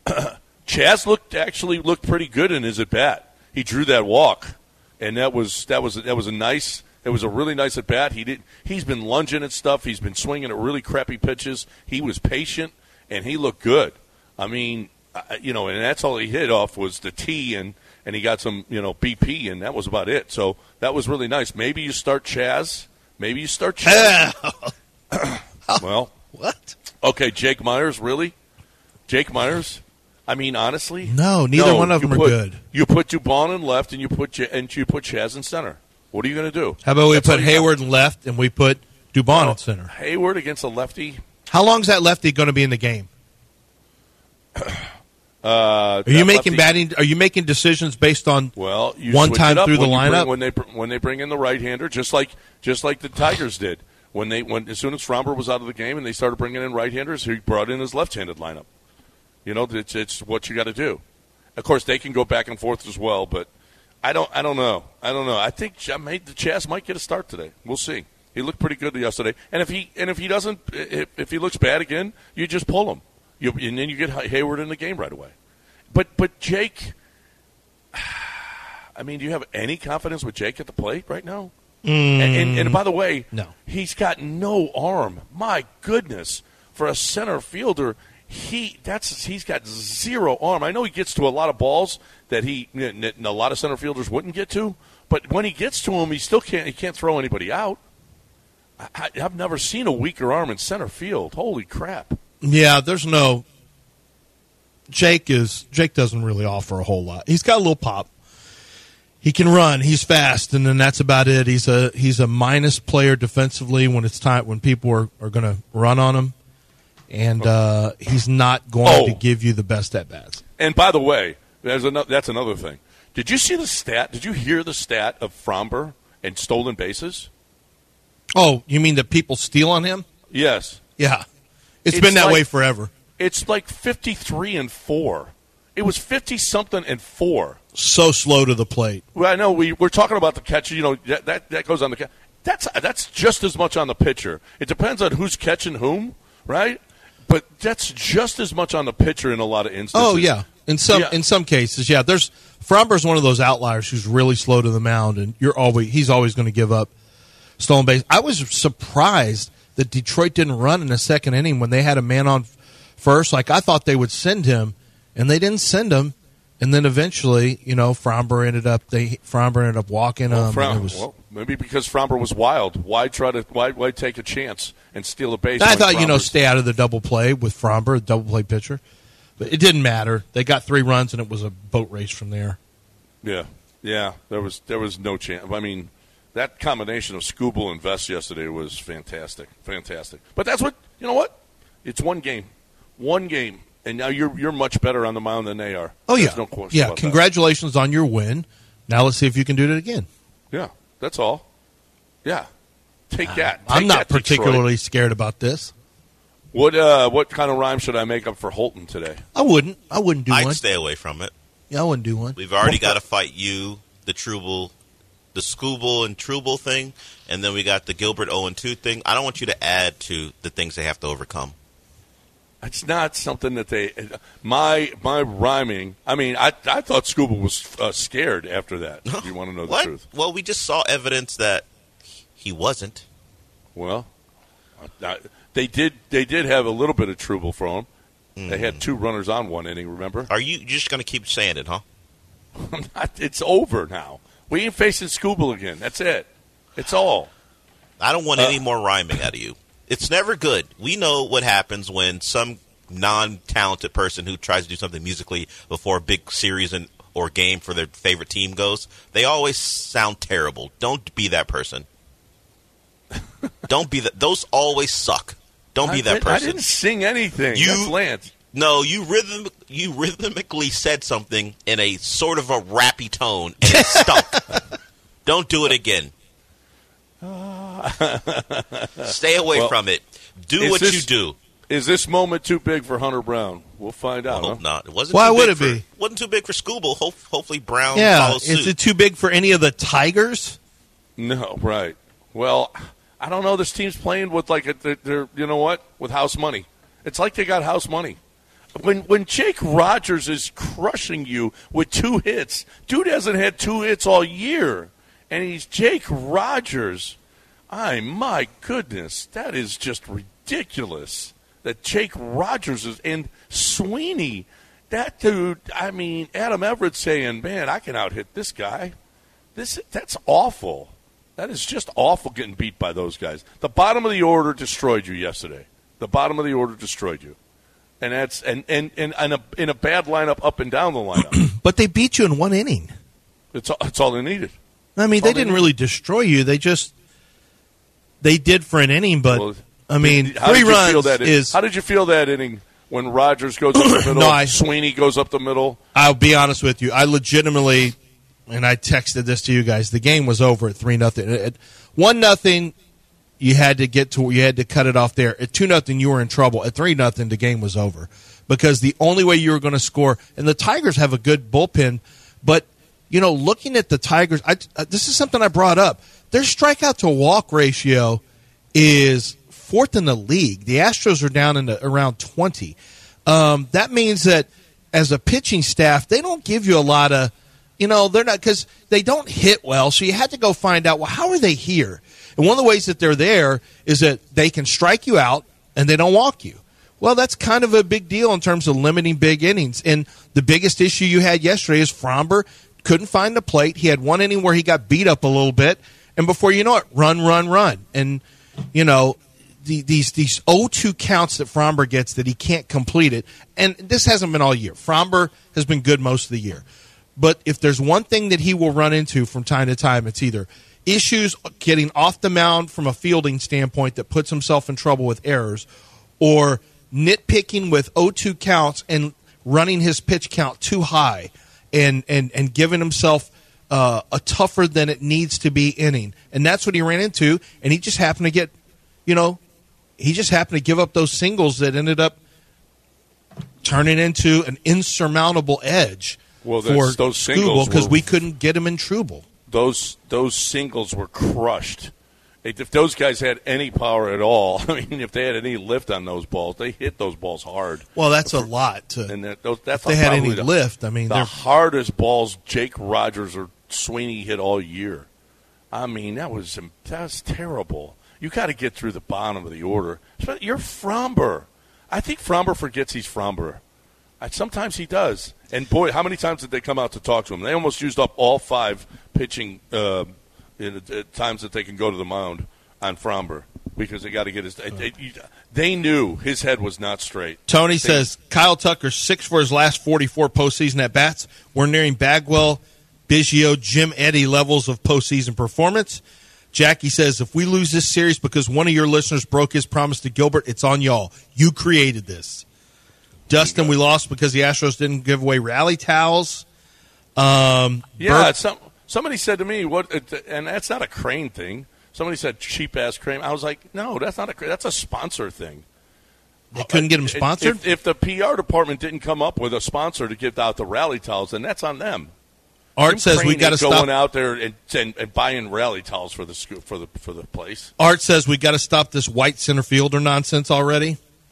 S5: Chaz looked actually looked pretty good in his at bat. He drew that walk, and that was that was that was a nice. It was a really nice at bat. He did. He's been lunging at stuff. He's been swinging at really crappy pitches. He was patient, and he looked good. I mean, uh, you know, and that's all he hit off was the T, and and he got some, you know, B P, and that was about it. So that was really nice. Maybe you start Chaz. Maybe you start Chaz. Well,
S6: what?
S5: okay, Jake Myers, really? Jake Myers? I mean, honestly,
S6: No, neither one of
S5: you
S6: them are
S5: put-
S6: good.
S5: You put Dubon in left, and you put J- and you put Chaz in center. What are you going to do?
S6: How about we
S5: That's all
S6: put
S5: you got.
S6: Hayward in left and we put Dubon at center?
S5: Hayward against a lefty.
S6: How long is that lefty going to be in the game?
S5: Uh,
S6: Are
S5: that
S6: you making
S5: lefty-
S6: batting? Are you making decisions based on
S5: Well, you
S6: one
S5: switch
S6: time
S5: it up
S6: through the
S5: when you bring-
S6: lineup?
S5: when they br- when they bring in the right-hander, just like just like the Tigers did when they when as soon as Fromber was out of the game and they started bringing in right-handers, he brought in his left-handed lineup. You know, it's it's what you got to do. Of course, they can go back and forth as well, but I don't I don't know I don't know. I think Ch- I made the Chaz might get a start today. We'll see. He looked pretty good yesterday. And if he and if he doesn't, if, if he looks bad again, you just pull him. You, and then you get Hayward in the game right away. But but Jake, I mean, do you have any confidence with Jake at the plate right now?
S6: Mm,
S5: and, and, and by the way,
S6: no.
S5: He's got no arm. My goodness, for a center fielder, he that's he's got zero arm. I know he gets to a lot of balls that he a lot of center fielders wouldn't get to, but when he gets to them, he still can't he can't throw anybody out. I, I've never seen a weaker arm in center field. Holy crap!
S6: Yeah, there's no. Jake is Jake doesn't really offer a whole lot. He's got a little pop. He can run. He's fast, and then that's about it. He's a he's a minus player defensively when it's time when people are, are going to run on him, and uh, he's not going
S5: oh.
S6: to give you the best at bats.
S5: And by the way, there's another, that's another thing. Did you see the stat? Did you hear the stat of Fromber and stolen bases?
S6: Oh, you mean that people steal on him?
S5: Yes.
S6: Yeah. It's,
S5: It's
S6: been that
S5: like-
S6: way forever.
S5: It's like fifty-three and four. It was fifty-something and four.
S6: So slow to the plate.
S5: Well, I know we, we're talking about the catcher. You know, that, that, that goes on the catcher. That's, that's just as much on the pitcher. It depends on who's catching whom, right? But that's just as much on the pitcher in a lot of instances.
S6: Oh, yeah. In some
S5: Yeah.
S6: in some cases, yeah. There's Fromber's one of those outliers who's really slow to the mound, and you're always he's always going to give up stolen base. I was surprised that Detroit didn't run in the second inning when they had a man on first. Like, I thought they would send him, and they didn't send him. And then eventually, you know, Fromber ended up they Fromber ended up walking
S5: Well,
S6: him.
S5: From-
S6: and it was,
S5: well, maybe because Fromber was wild. Why try to why, why take a chance and steal a base?
S6: I
S5: when
S6: thought, you know,
S5: Fromber's-
S6: stay out of the double play with Fromber, the double play pitcher. But it didn't matter. They got three runs, and it was a boat race from there.
S5: Yeah, yeah. There was there was no chance. I mean, that combination of Skubal and Vest yesterday was fantastic, fantastic. But that's what you know. What? It's one game, one game, and now you're you're much better on the mound than they are.
S6: Oh,
S5: There's
S6: yeah.
S5: no question
S6: Yeah,
S5: about that.
S6: congratulations on your win. Now let's see if you can do it again.
S5: Yeah, that's all. Yeah, take that.
S6: I'm
S5: Take
S6: not
S5: that, Detroit.
S6: particularly scared about this.
S5: What uh, what kind of rhyme should I make up for Holton today?
S6: I wouldn't. I wouldn't do
S7: I'd
S6: one.
S7: stay away from it.
S6: Yeah, I wouldn't do one.
S7: We've already got to fight you, the Trouble, the Skubal and Trouble thing, and then we got the Gilbert oh and two thing. I don't want you to add to the things they have to overcome.
S5: It's not something that they. My my rhyming. I mean, I I thought Skubal was uh, scared after that. If you want to know the
S7: What?
S5: truth.
S7: Well, we just saw evidence that he wasn't.
S5: Well, I, they did. They did have a little bit of trouble for him. Mm. They had two runners on one inning. Remember?
S7: Are you just going to keep saying it, huh?
S5: Not, it's over now. We ain't facing Skubal again. That's it. It's all.
S7: I don't want
S5: Uh,
S7: any more rhyming out of you. It's never good. We know what happens when some non-talented person who tries to do something musically before a big series and or game for their favorite team goes. They always sound terrible. Don't be that person. Don't be that. Those always suck. Don't be
S5: I
S7: that
S5: did,
S7: person.
S5: I didn't sing anything.
S7: You-
S5: That's Lance.
S7: No, you rhythm you rhythmically said something in a sort of a rappy tone, and it stunk. Don't do it again. Stay away
S5: Well,
S7: from it. Do
S5: is
S7: what
S5: this-
S7: you do.
S5: Is this moment too big for Hunter Brown? We'll find
S7: I
S5: out.
S7: hope
S5: huh?
S7: not. It wasn't.
S6: Why
S7: too
S6: would
S7: big
S6: it
S7: for,
S6: be?
S7: Wasn't too big for Skubal. Ho- hopefully Brown
S6: Yeah,
S7: follows suit.
S6: is it too big for any of the Tigers?
S5: No, right. Well, I don't know. This team's playing with like a, they're, they're you know what with house money. It's like they got house money. When when Jake Rogers is crushing you with two hits, dude hasn't had two hits all year, and he's Jake Rogers. I my goodness, that is just ridiculous. That Jake Rogers is and Sweeney, that dude. I mean, Adam Everett saying, "Man, I can out hit this guy." This that's awful. That is just awful getting beat by those guys. The bottom of the order destroyed you yesterday. The bottom of the order destroyed you. And that's and, and, and, and a, in a bad lineup up and down the lineup.
S6: But they beat you in one inning.
S5: It's all, it's all they needed.
S6: I mean,
S5: All
S6: they
S5: they
S6: didn't
S5: need.
S6: really destroy you. They just they did for an inning, but
S5: Well,
S6: I mean,
S5: How
S6: three
S5: did you feel
S6: runs
S5: that in-
S6: is.
S5: How did you feel that inning when Rogers goes up the middle,
S6: No, I-
S5: Sweeney goes up the middle?
S6: I'll be honest with you. I legitimately, and I texted this to you guys. The game was over at three nothing. At one nothing, you had to get to. You had to cut it off there. At two nothing, you were in trouble. At three nothing, the game was over because the only way you were going to score. And the Tigers have a good bullpen, but you know, looking at the Tigers, I, uh, this is something I brought up. Their strikeout to walk ratio is fourth in the league. The Astros are down in the, around twenty. Um, that means that as a pitching staff, they don't give you a lot of, you know, they're not, because they don't hit well. So you had to go find out, well, how are they here? And one of the ways that they're there is that they can strike you out and they don't walk you. Well, that's kind of a big deal in terms of limiting big innings. And the biggest issue you had yesterday is Fromber couldn't find the plate. He had one inning where he got beat up a little bit. And before you know it, run, run, run. And, you know, the, these these oh two counts that Fromber gets that he can't complete it. And this hasn't been all year. Fromber has been good most of the year. But if there's one thing that he will run into from time to time, it's either issues getting off the mound from a fielding standpoint that puts himself in trouble with errors, or nitpicking with oh two counts and running his pitch count too high and, and, and giving himself uh, a tougher than it needs to be inning. And that's what he ran into, and he just happened to get, you know, he just happened to give up those singles that ended up turning into an insurmountable edge
S5: well,
S6: for
S5: those singles
S6: because
S5: were,
S6: we couldn't get him in trouble.
S5: Those those singles were crushed. If those guys had any power at all, I mean, if they had any lift on those balls, they hit those balls hard.
S6: Well, that's a lot. To,
S5: and that, those, that's
S6: if they had any
S5: the,
S6: lift, I mean,
S5: the
S6: they're
S5: hardest balls Jake Rogers or Sweeney hit all year. I mean, that was that was terrible. You got to get through the bottom of the order. You're Fromber. I think Fromber forgets he's Fromber. I, sometimes he does. And, boy, how many times did they come out to talk to him? They almost used up all five pitching uh, in, uh, times that they can go to the mound on Fromber because they got to get his they, – they knew his head was not straight.
S6: Tony
S5: they,
S6: says Kyle Tucker, six for his last forty-four postseason at-bats. We're nearing Bagwell, Biggio, Jim Eddy levels of postseason performance. Jackie says, if we lose this series because one of your listeners broke his promise to Gilbert, it's on y'all. You created this. Dustin, we lost because the Astros didn't give away rally towels. Um,
S5: yeah, some, somebody said to me, "What?" And that's not a Crane thing. Somebody said cheap-ass Crane. I was like, no, that's not a Crane. That's a sponsor thing.
S6: They couldn't get them sponsored?
S5: If, if the P R department didn't come up with a sponsor to give out the rally towels, then that's on them.
S6: Art
S5: Jim
S6: says
S5: Crane
S6: we got to stop
S5: going out there and, and, and buying rally towels for the for the for the place.
S6: Art says we got to stop this white center fielder nonsense already.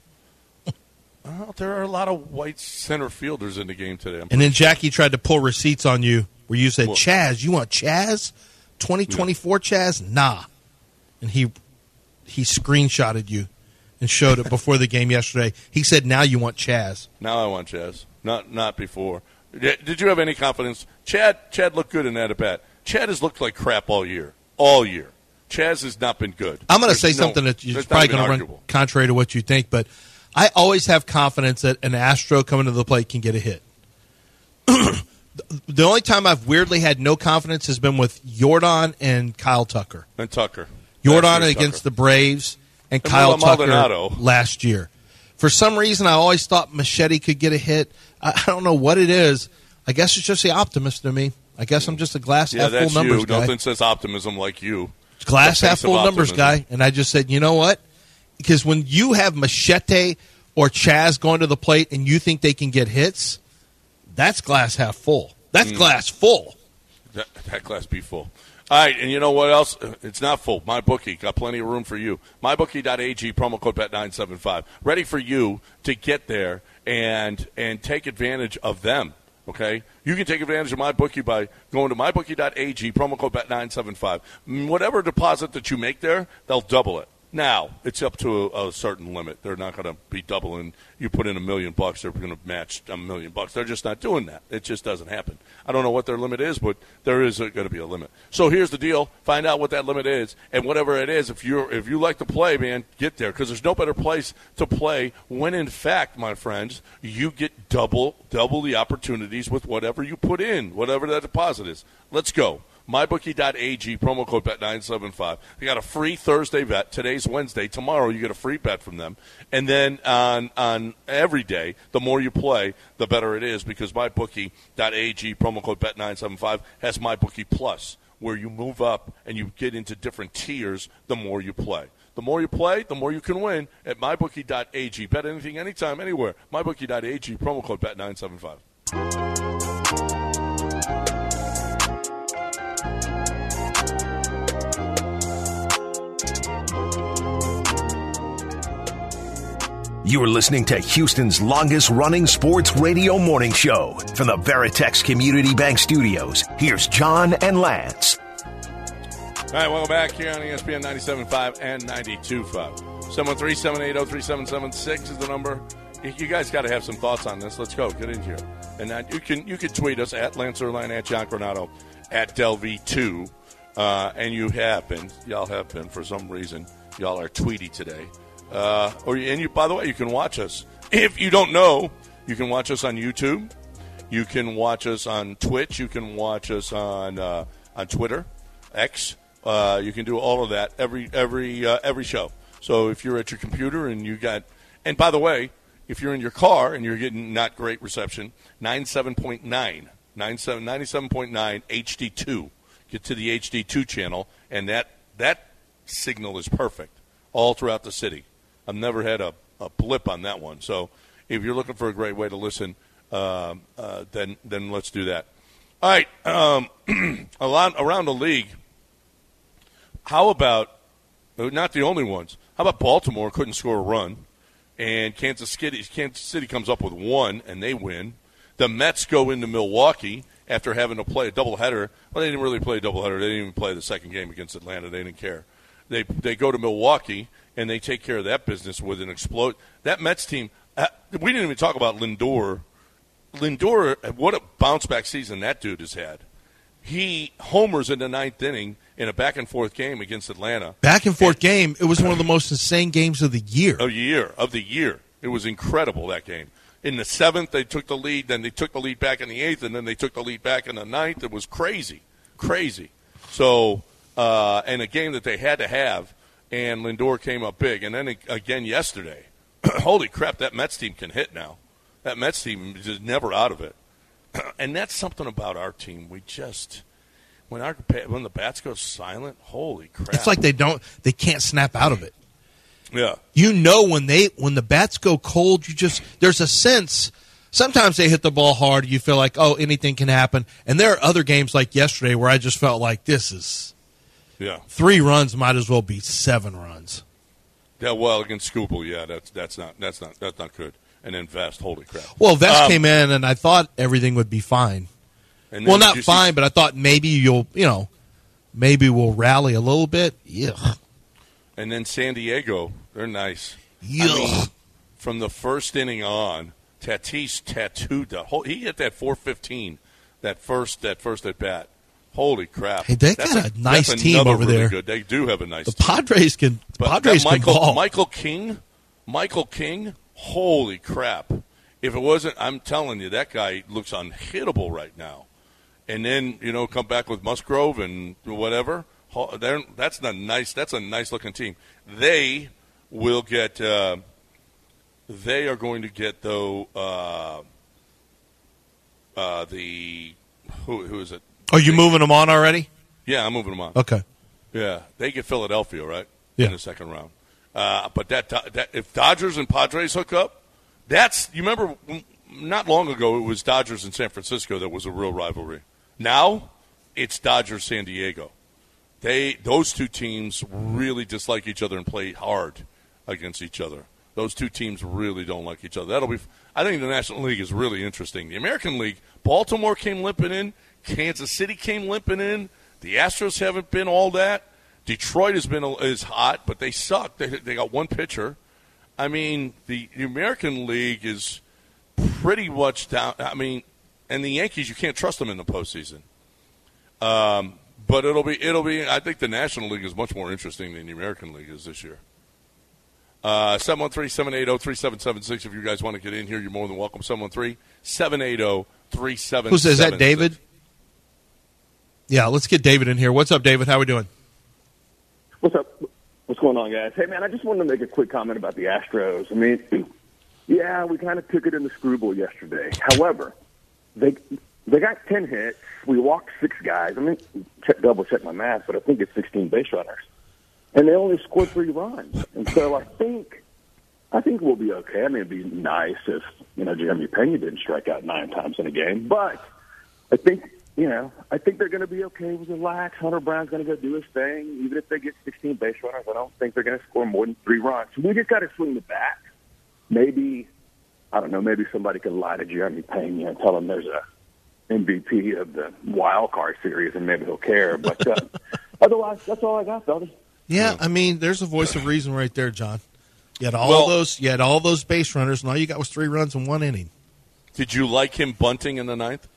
S5: Well, there are a lot of white center fielders in the game today. I'm
S6: and then Jackie tried to pull receipts on you where you said,
S5: what?
S6: Chaz, you want Chaz? twenty twenty-four yeah. Chaz? Nah. And he he screenshotted you and showed it before the game yesterday. He said, now you want Chaz.
S5: Now I want Chaz. Not not before. Did you have any confidence? Chad Chad looked good in that at bat. Chad has looked like crap all year. All year. Chaz has not been good.
S6: I'm going to say no, something that is probably going to run contrary to what you think, but I always have confidence that an Astro coming to the plate can get a hit. The only time I've weirdly had no confidence has been with Jordan and Kyle Tucker.
S5: And Tucker.
S6: Jordan against Tucker. the Braves and, and Kyle Tucker Maldonado. last year. For some reason, I always thought Machete could get a hit. I, I don't know what it is. I guess it's just the optimist to me. I guess I'm just a glass
S5: yeah,
S6: half full
S5: that's
S6: numbers
S5: you.
S6: guy.
S5: Nothing says optimism like you.
S6: Glass half full numbers guy. And I just said, you know what? Because when you have Machete or Chaz going to the plate and you think they can get hits, that's glass half full. That's mm. glass full.
S5: That, that glass be full. All right, and you know what else? It's not full. MyBookie got plenty of room for you. my bookie dot a g, promo code B E T nine seven five. Ready for you to get there and and take advantage of them, okay? You can take advantage of MyBookie by going to my bookie dot a g, promo code B E T nine seven five. Whatever deposit that you make there, they'll double it. Now, it's up to a, a certain limit. They're not going to be doubling. You put in a million bucks, they're going to match a million bucks. They're just not doing that. It just doesn't happen. I don't know what their limit is, but there is going to be a limit. So here's the deal. Find out what that limit is, and whatever it is, if you if you like to play, man, get there, because there's no better place to play when, in fact, my friends, you get double double the opportunities with whatever you put in, whatever that deposit is. Let's go. my bookie dot a g, promo code B E T nine seven five. They got a free Thursday bet. Today's Wednesday. Tomorrow you get a free bet from them. And then on on every day, the more you play, the better it is, because my bookie dot a g, promo code B E T nine seven five, has MyBookie Plus, where you move up and you get into different tiers the more you play. The more you play, the more you can win at my bookie dot a g. Bet anything, anytime, anywhere. my bookie dot a g, promo code B E T nine seven five.
S3: You're listening to Houston's longest-running sports radio morning show. From the Veritex Community Bank Studios, here's John and Lance.
S5: All right, welcome back here on E S P N ninety-seven point five and ninety-two point five. seven one three, seven eight zero, three seven seven six is the number. You guys got to have some thoughts on this. Let's go. Get in here. And uh, you can you can tweet us at Lance Erline, at John Granado, at Del V two. Uh, and you have been. Y'all have been for some reason. Y'all are tweety today. Uh, or and you, by the way, you can watch us. If you don't know, you can watch us on YouTube. You can watch us on Twitch. You can watch us on uh, on Twitter, X. Uh, you can do all of that every every uh, every show. So if you're at your computer and you got, and by the way, if you're in your car and you're getting not great reception, ninety-seven point nine, ninety-seven point nine H D two. Get to the H D two channel, and that that signal is perfect all throughout the city. I've never had a, a blip on that one. So if you're looking for a great way to listen, uh, uh, then then let's do that. All right, um, a lot around the league. How about, not the only ones, how about Baltimore couldn't score a run, and Kansas City, Kansas City comes up with one, and they win. The Mets go into Milwaukee after having to play a doubleheader. Well, they didn't really play a doubleheader. They didn't even play the second game against Atlanta. They didn't care. They they go to Milwaukee, and they take care of that business with an explode. That Mets team, uh, we didn't even talk about Lindor. Lindor, what a bounce-back season that dude has had. He homers in the ninth inning in a back-and-forth game against Atlanta.
S6: Back-and-forth game, it was one of the most insane games of the year.
S5: Of the year, of the year. It was incredible, that game. In the seventh, they took the lead. Then they took the lead back in the eighth, and then they took the lead back in the ninth. It was crazy, crazy. So, uh, and a game that they had to have, and Lindor came up big. And then again yesterday, holy crap, that Mets team can hit now. That Mets team is just never out of it. And that's something about our team. We just, when our when the bats go silent, holy crap.
S6: It's like they don't, they can't snap out of it.
S5: Yeah.
S6: You know when they when the bats go cold, you just there's a sense. Sometimes they hit the ball hard. You feel like, oh, anything can happen. And there are other games like yesterday where I just felt like this is
S5: yeah
S6: three runs might as well be seven runs.
S5: Yeah, well against Scoopel, yeah, that's that's not that's not that's not good. And then Vest, holy crap.
S6: Well, Vest
S5: um,
S6: came in and I thought everything would be fine.
S5: And
S6: well, not fine,
S5: see-
S6: but I thought maybe you'll you know maybe we'll rally a little bit. Yeah.
S5: And then San Diego, they're nice.
S6: Yeah.
S5: I mean, from the first inning on, Tatis tattooed the whole. He hit that four fifteen, that first that first at bat. Holy crap!
S6: Hey, they
S5: that's
S6: got a, a nice
S5: that's
S6: team over
S5: really
S6: there.
S5: Good. They do have a nice.
S6: The
S5: team.
S6: Padres can.
S5: But
S6: Padres
S5: that Michael,
S6: can ball.
S5: Michael King, Michael King. Holy crap! If it wasn't, I'm telling you, that guy looks unhittable right now. And then you know, come back with Musgrove and whatever. They're, that's a nice. That's a nice looking team. They will get. Uh, they are going to get though. Uh, uh, the who, who is it?
S6: Are you moving them on already?
S5: Yeah, I'm moving them on.
S6: Okay.
S5: Yeah, they get Philadelphia right
S6: yeah.
S5: in the second round. Uh, but that, that if Dodgers and Padres hook up, that's you remember not long ago it was Dodgers and San Francisco that was a real rivalry. Now it's Dodgers San Diego. They those two teams really dislike each other and play hard against each other. Those two teams really don't like each other. That'll be. I think the National League is really interesting. The American League, Baltimore came limping in, Kansas City came limping in. The Astros haven't been all that. Detroit has been is hot, but they suck. They they got one pitcher. I mean, the, the American League is pretty much down. I mean, and the Yankees, you can't trust them in the postseason. Um, but it'll be it'll be. I think the National League is much more interesting than the American League is this year. Uh, seven one three, seven eight zero, three seven seven six. If you guys want to get in here, you're more than welcome. seven one three, seven eight zero, three seven seven six.
S6: Who's is that? David? Yeah, let's get David in here. What's up, David? How we doing?
S9: What's up? What's going on, guys? Hey, man, I just wanted to make a quick comment about the Astros. I mean, yeah, we kind of took it in the screwball yesterday. However, they they got ten hits. We walked six guys. I mean, check, double check my math, but I think it's sixteen base runners. And they only scored three runs. And so I think I think we'll be okay. I mean, it'd be nice if, you know, Jeremy Pena didn't strike out nine times in a game. But I think, you know, I think they're going to be okay with relax. Hunter Brown's going to go do his thing. Even if they get sixteen base runners, I don't think they're going to score more than three runs. So we just got to swing the bat. maybe, I don't know, maybe somebody could lie to Jeremy Pena and tell him there's a M V P of the wild card series, and maybe he'll care. But uh, otherwise, that's all I got, fellas.
S6: Yeah, I mean, there's a voice of reason right there, John. You had all
S5: Well-
S6: those, you had all those base runners, and all you got was three runs in one inning.
S5: Did you like him bunting in the ninth?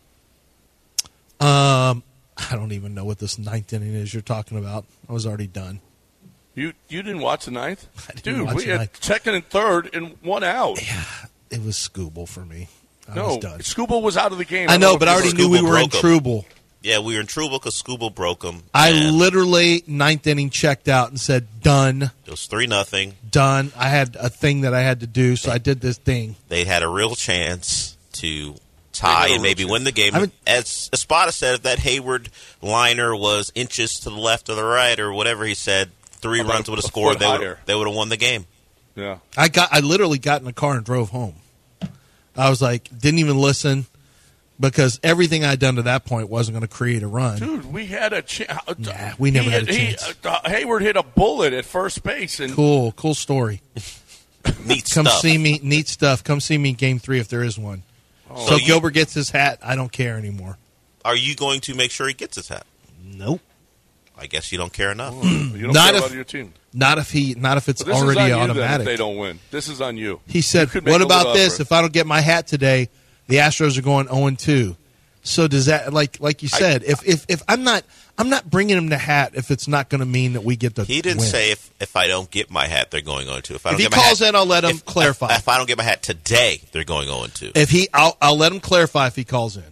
S6: Um, I don't even know what this ninth inning is you're talking about. I was already done.
S5: You you didn't watch the ninth?
S6: I didn't
S5: Dude,
S6: watch
S5: we
S6: the
S5: had
S6: ninth.
S5: second and third and one out.
S6: Yeah, it was Scooble for me. I
S5: no,
S6: was done.
S5: Scooble was out of the game.
S6: I
S5: don't
S6: know, but
S5: if
S6: I
S5: you
S6: already
S5: were-
S6: knew we
S7: Scooble
S6: were in
S7: broke 'em.
S6: Trouble.
S7: Yeah, we were in Trouble because Scooble broke them.
S6: I literally ninth inning checked out and said, done,
S7: It was three nothing.
S6: done. I had a thing that I had to do, so I did this thing.
S7: They had a real chance to
S5: They
S7: tie
S5: had a
S7: and maybe
S5: real
S7: win the game.
S6: I mean-
S7: As Espada said, if that Hayward liner was inches to the left or the right or whatever he said, three
S5: About
S7: runs would have
S5: a
S7: scored.
S5: foot
S7: They would
S5: higher.
S7: they would have won the game.
S5: Yeah.
S6: I got. I literally got in the car and drove home. I was like, didn't even listen because everything I'd done to that point wasn't going to create a run.
S5: Dude, we had a chance.
S6: Nah, we never had a chance.
S5: Uh, Hayward hit a bullet at first base. and
S6: Cool, cool story.
S7: Neat
S6: Come
S7: stuff.
S6: see me. Neat stuff. Come see me in game three if there is one.
S5: Oh.
S6: so
S7: So you-
S6: Gilbert gets his hat. I don't care anymore.
S7: Are you going to make sure he gets his hat?
S6: Nope.
S7: I guess you don't care enough.
S5: You don't
S6: Not
S5: care
S6: if-
S5: about your team.
S6: Not if he. Not if it's
S5: But this
S6: already
S5: is on you then if
S6: automatic.
S5: they don't win. This is on you.
S6: He said,
S5: You could make
S6: "What
S5: a
S6: about
S5: little
S6: this?
S5: effort.
S6: If I don't get my hat today, the Astros are going zero and two." So does that, like, like you said, if, if if I'm not, I'm not bringing him the hat if it's not going to mean that we get the.
S7: He didn't
S6: win.
S7: say if, if I don't get my hat, they're going on to. If I
S6: If
S7: don't
S6: he
S7: get my
S6: calls
S7: hat,
S6: in, I'll let him
S7: if-
S6: clarify.
S7: If, if I don't get my hat today, they're going on to.
S6: If he, I'll, I'll let him clarify if he calls in.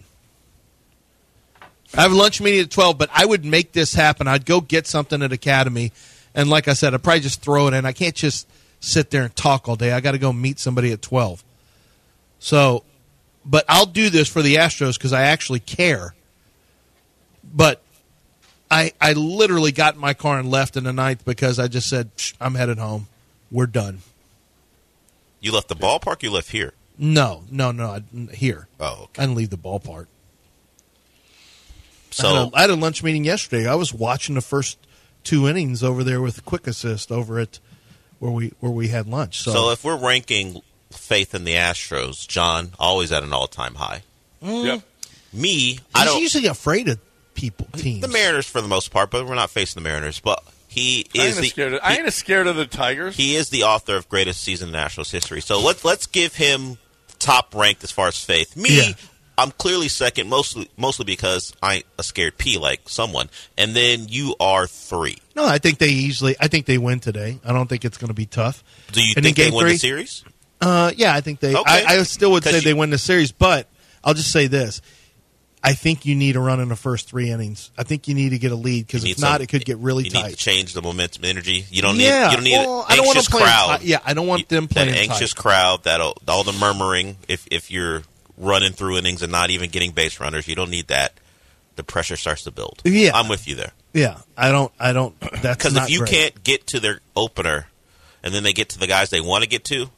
S6: I have a lunch meeting at twelve, but I would make this happen. I'd go get something at Academy, and like I said, I'd probably just throw it in. I can't just sit there and talk all day. I got to go meet somebody at twelve. So, but I'll do this for the Astros because I actually care. But I, I literally got in my car and left in the ninth because I just said, "Psh, I'm headed home. We're done."
S7: You left the ballpark. You left here.
S6: No, no, no, I, here.
S7: Oh, okay.
S6: I didn't leave the ballpark.
S7: So
S6: I had, a, I had a lunch meeting yesterday. I was watching the first two innings over there with Quick Assist over at where we where we had lunch. So,
S7: So if we're ranking faith in the Astros, John always at an all-time high.
S5: Yep.
S7: Me, I
S6: he's
S7: don't.
S6: usually afraid of people teams.
S7: The Mariners for the most part, but we're not facing the Mariners. But he
S5: I
S7: is
S5: ain't,
S7: the
S5: scared of, I ain't scared of the Tigers.
S7: he is the author of greatest season in Nationals history. So let's let's give him top ranked as far as faith. Me,
S6: Yeah.
S7: I'm clearly second, mostly mostly because I ain't a scared P like someone, and then you are three.
S6: No, I think they easily. I think they win today. I don't think it's going to be tough.
S7: Do you
S6: And in
S7: think they
S6: game
S7: win
S6: three,
S7: the series?
S6: Uh, yeah, I think they.
S7: Okay.
S6: I, I still would
S7: 'Cause
S6: say
S7: you-
S6: they win the series, but I'll just say this: I think you need a run in the first three innings. I think you need to get a lead because
S7: You
S6: if
S7: need
S6: not,
S7: some-
S6: it could get really
S7: you
S6: tight.
S7: need to change the momentum, energy. You don't
S6: Yeah,
S7: need you don't need
S6: well,
S7: an
S6: I don't want
S7: anxious
S6: them playing
S7: crowd.
S6: tight. Yeah, I don't want them
S7: that
S6: playing
S7: anxious
S6: tight.
S7: crowd. That all the murmuring. If if you're running through innings and not even getting base runners, you don't need that. The pressure starts to build.
S6: Yeah.
S7: I'm with you there.
S6: Yeah, I don't. I don't. That's
S7: Because
S6: not
S7: if you
S6: great.
S7: can't get to their opener, and then they get to the guys they want to get to,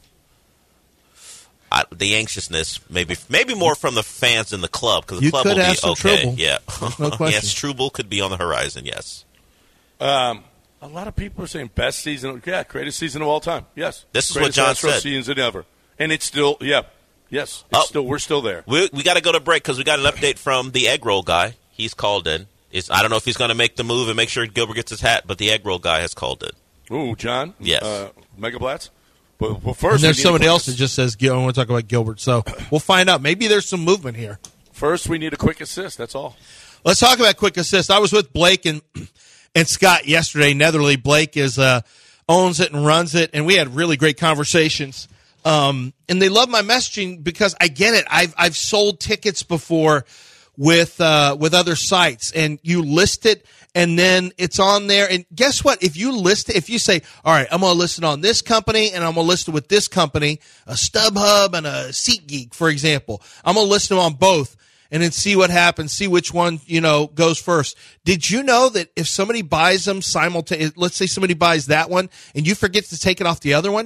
S7: I, the anxiousness maybe maybe more from the fans than the club because the
S6: You
S7: club
S6: could
S7: will
S6: have
S7: be
S6: some
S7: okay.
S6: trouble.
S7: Yeah,
S6: There's no question.
S7: yes, Struble could be on the horizon. Yes,
S5: Um, a lot of people are saying best season. Yeah, greatest season of all time. Yes,
S7: This is what
S5: Greatest
S7: John
S5: Astros
S7: said.
S5: seasons ever, and it's still yeah, yes, it's
S7: Oh.
S5: still we're still there.
S7: we we got to go to break because we got an update from the egg roll guy. He's called in. Is I don't know if he's going to make the move and make sure Gilbert gets his hat, but the egg roll guy has called in.
S5: Ooh, John.
S7: Yes.
S5: Uh, Mega Blatz. But well, first,
S6: And
S5: we
S6: there's
S5: need
S6: somebody
S5: a quick
S6: else that
S5: ass-
S6: just says, "I want to talk about Gilbert." So we'll find out. Maybe there's some movement here.
S5: First, we need a quick assist. That's all.
S6: Let's talk about quick assist. I was with Blake and and Scott yesterday. Netherly Blake is uh, owns it and runs it, and we had really great conversations. Um, and they love my messaging because I get it. I've I've sold tickets before with uh, with other sites, and you list it, and then it's on there. And guess what? If you list it, if you say, "All right, I'm going to list it on this company, and I'm going to list it with this company, a StubHub and a SeatGeek, for example, I'm going to list them on both." And then see what happens, see which one, you know, goes first. Did you know that if somebody buys them simultaneously, let's say somebody buys that one and you forget to take it off the other one,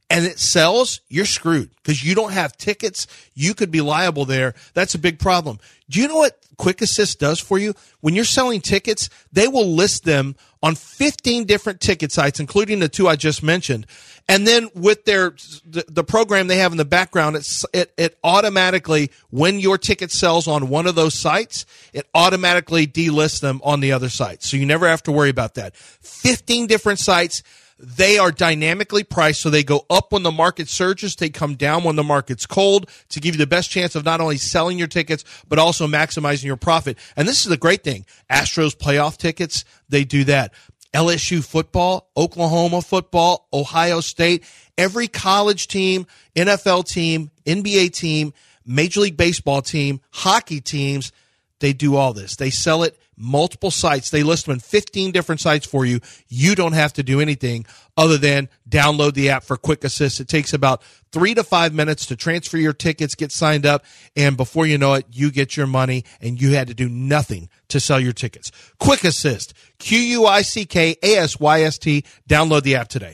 S6: and it sells, you're screwed because you don't have tickets. You could be liable there. That's a big problem. Do you know what Quick Assist does for you? When you're selling tickets, they will list them on fifteen different ticket sites, including the two I just mentioned. And then with their the, the program they have in the background, it's, it, it automatically, when your ticket sells on one of those sites, it automatically delists them on the other site. So you never have to worry about that. fifteen different sites. They are dynamically priced, so they go up when the market surges. They come down when the market's cold to give you the best chance of not only selling your tickets, but also maximizing your profit. And this is the great thing. Astros playoff tickets, they do that. L S U football, Oklahoma football, Ohio State, every college team, N F L team, N B A team, Major League Baseball team, hockey teams, they do all this. They sell it multiple sites. They list them in fifteen different sites for you. You don't have to do anything other than download the app for Quick Assist. It takes about three to five minutes to transfer your tickets, get signed up, and before you know it, you get your money, and you had to do nothing to sell your tickets. Quick Assist, Q U I C K A S Y S T. Download the app today.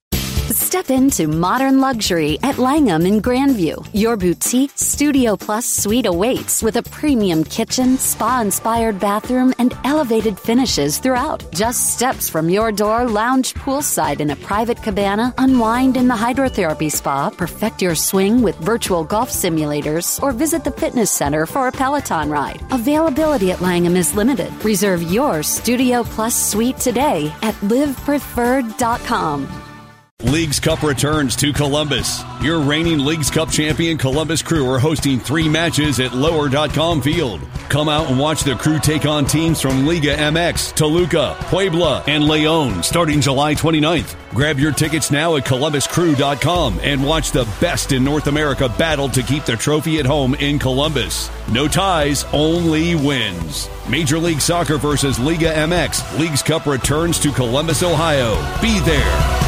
S1: Step into modern luxury at Langham in Grandview. Your boutique Studio Plus suite awaits with a premium kitchen, spa-inspired bathroom, and elevated finishes throughout. Just steps from your door, lounge poolside in a private cabana, unwind in the hydrotherapy spa, perfect your swing with virtual golf simulators, or visit the fitness center for a Peloton ride. Availability at Langham is limited. Reserve your Studio Plus suite today at live preferred dot com.
S10: Leagues Cup returns to Columbus. Your reigning Leagues Cup champion Columbus Crew are hosting three matches at lower dot com field. Come out and watch the Crew take on teams from Liga M X, Toluca, Puebla, and Leon starting July twenty-ninth. Grab your tickets now at columbus crew dot com and watch the best in North America battle to keep the trophy at home in Columbus. No ties, only wins. Major League Soccer versus Liga M X. Leagues Cup returns to Columbus, Ohio. Be there.